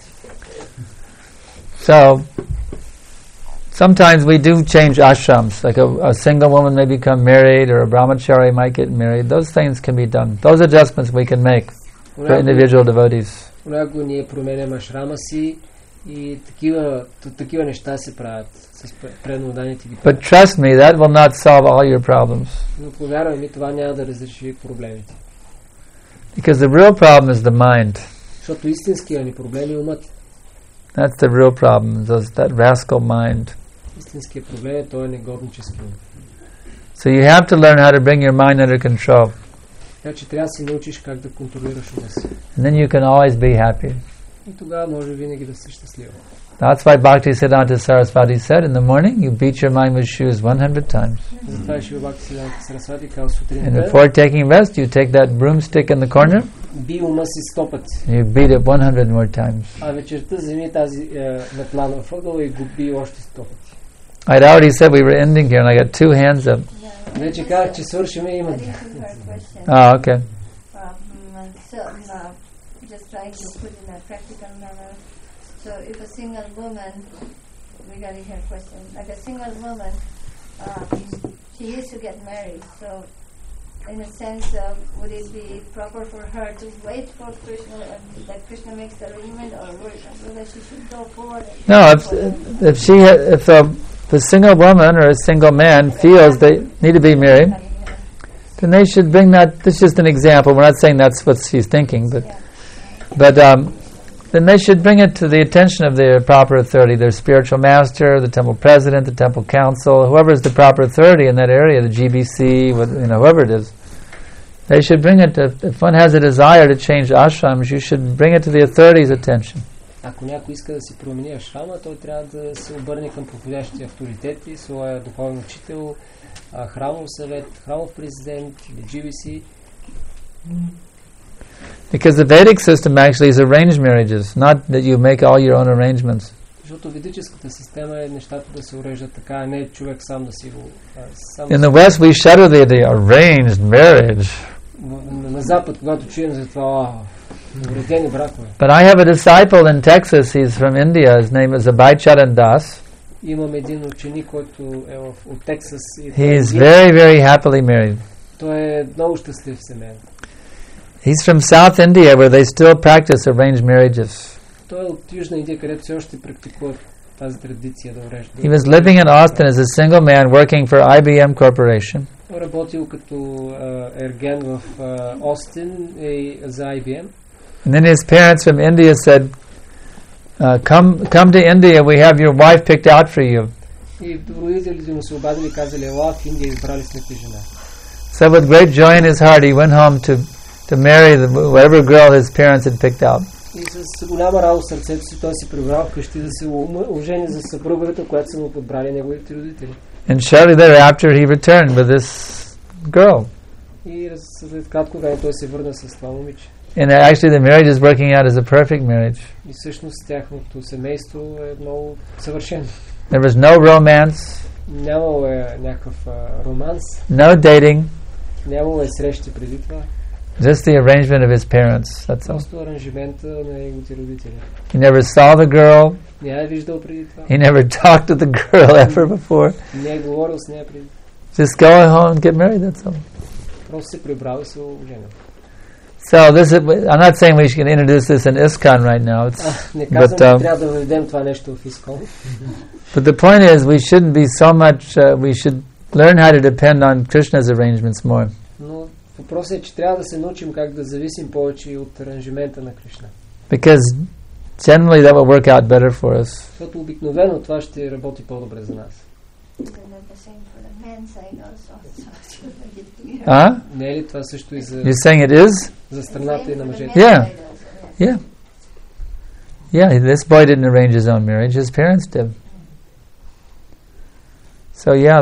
So sometimes we do change ashrams, like a single woman may become married or a brahmachari might get married. Those things can be done. Those adjustments we can make. for individual devotees. Понякога ние променяме ашрама си и такива неща се правят с преданните ги. But trust me, that will not solve all your problems. Но повярвай ми, това няма да разреши проблемите. Because the real problem is the mind. Защото истинския ни проблем е умът. That's the real problem, that rascal mind. Истинският проблем е този негоднически ум. So you have to learn how to bring your mind under control. Така че трябва да си научиш как да контролираш ума си. And then you can always be happy. И тогава може винаги да си щастлив. That's why Bhaktisiddhanta Saraswati said, in the morning you beat your mind with shoes 100 times. Затова Шива Бхактисиданта Сарасвати казва And сутринта, before taking rest, you take that broomstick in the corner, би ума си 100 пъти. and you beat it 100 more times. А вечерта вземи тази метла на въгъла и го би още 100 пъти. I'd already said we were ending here, and I got 2 hands up. Вече казах, че свършиме и има. Oh, okay. Just trying to put in a practical manner. So if a single woman, regarding her question, like a single woman, she used to get married. So in a sense, would it be proper for her to wait for Krishna, that Krishna makes the arrangement, or whether she should go forward? No, if a single woman or a single man feels they need to be married, then they should bring that. This is just an example. We're not saying that's what she's thinking, but then they should bring it to the attention of their proper authority, their spiritual master, the temple president, the temple council, whoever is the proper authority in that area, the GBC, whoever it is. They should bring it. If one has a desire to change ashrams, you should bring it to the authority's attention. Ако някой иска да си промени ашрама, той трябва да се обърне към подходящите авторитети, своя духовен учител, храмов съвет, храмов президент или GBC. Because the Vedic system actually is arranged marriages, not that you make all your own arrangements. Защото ведическата система е нещата да се уреждат така, а не човек сам да си го... In the West we shudder the arranged marriage. На Запад, когато чуем за това уредени бракове. But I have a disciple in Texas, he's from India, his name is Abhay Charan Das. Имам един ученик, който е от Тексас. He is very, very happily married. Той е много щастлив семейен. He's from South India where they still practice arranged marriages. Той е от Южна Индия, където все още практикуват тази традиция да уреждат. He was living in Austin as a single man working for IBM Corporation. Той работил като ерген в Остин и за IBM. And then his parents from India said, come to India, we have your wife picked out for you. И родителите му се обадили и казали, ела в Индия, избрали сме ти жена. So with great joy in his heart, he went home to marry whatever girl his parents had picked out. И с голяма радост в сърцето си той се прибрал вкъщи да се ожени за съпругата, която са му подбрали неговите родители. And shortly thereafter he returned with this girl. И след кратко време той се върна с това момиче. And actually the marriage is working out as a perfect marriage. И всъщност тяхното семейство е много съвършено. There was no romance. Нямало е някакъв романс. No dating. Нямало е срещи преди това. Just the arrangement of his parents. That's all. Просто аранжимента на неговите родители. He never saw the girl. Не я е виждал преди това. He never talked to the girl ever before. Не е говорил с нея преди. Just go home and get married, that's all. Просто се прибрал и се оженил. So this is, I'm not saying we should introduce this in ISKCON right now. Не казвам, трябва да въведем това нещо в ISKCON. But the point is, we shouldn't be so much. We should learn how to depend on Krishna's arrangements more. Но въпросът е, че трябва да се научим как да зависим повече от аранжимента на Кришна. Because generally that will work out better for us. Защото обикновено това ще работи по-добре за нас. Не е ли това също и за... You're saying it is? За страната и на мъжете? Yeah. Yeah. Yeah, this boy didn't arrange his own marriage, his parents did. So yeah,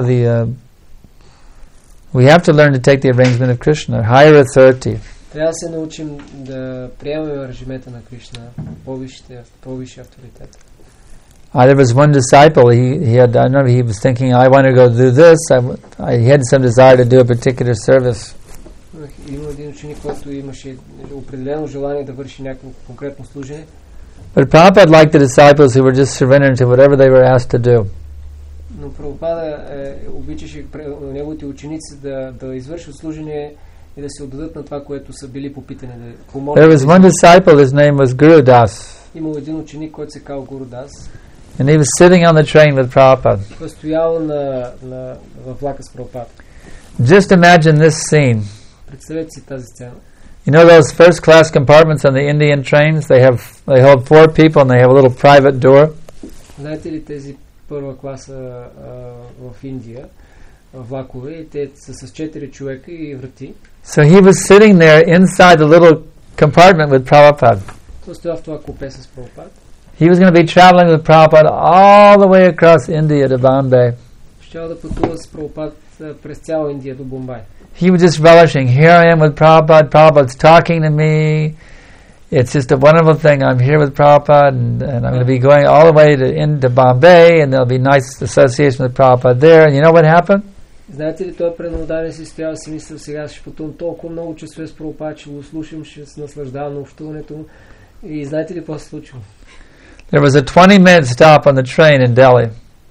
we have to learn to take the arrangement of Krishna, higher authority. Трябва да се научим да приемем аранжимента на Кришна, по-висши авторитет. There was one disciple, he was thinking, I want to go do this, he had some desire to do a particular service. Има един ученик, който имаше определено желание да върши някакво конкретно служение. But Prabhupada liked the disciples who were just surrendering to whatever they were asked to do. Но Прабхупада обичаше неговите ученици да извършат служение и да се отдадат на това, което са били попитани да There помогнат. was one disciple, his name was Guru Das, Имал един ученик, който се казал Гуру Дас. and he was sitting on the train with Prabhupada. Той стоял във влака с Прабхупада. Just imagine this scene. Представете си тази сцена. You know those first class compartments on the Indian trains? They hold 4 people and they have a little private door. Знаете ли тези първа класа в Индия, влакове, и те са с 4 човека и врати. So he was sitting there inside the little compartment with Prabhupada. Той стоял в това купе с Прабхупада. He was going to be traveling with Prabhupada all the way across India to Bombay. Щял да пътува с Прабхупада през цяла Индия до Бомбай. He was just relishing, here I am with Prabhupada, Prabhupada's talking to me. It's just a wonderful thing. I'm here with Prabhupada and I'm going to be going all the way into Bombay and there'll be nice association with Prabhupada there. And you know what happened? Знаете ли, той пренодание си стоял, си мислил, сега ще пътувам толкова много часове с Прабхупада, ще го слушам, ще се наслаждавам на общуването му. И знаете ли какво се случило? There was a 20-minute stop on the train in Delhi.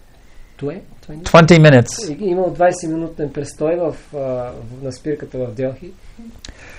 20 minutes. Имал 20-минутен престой на спирката в Делхи.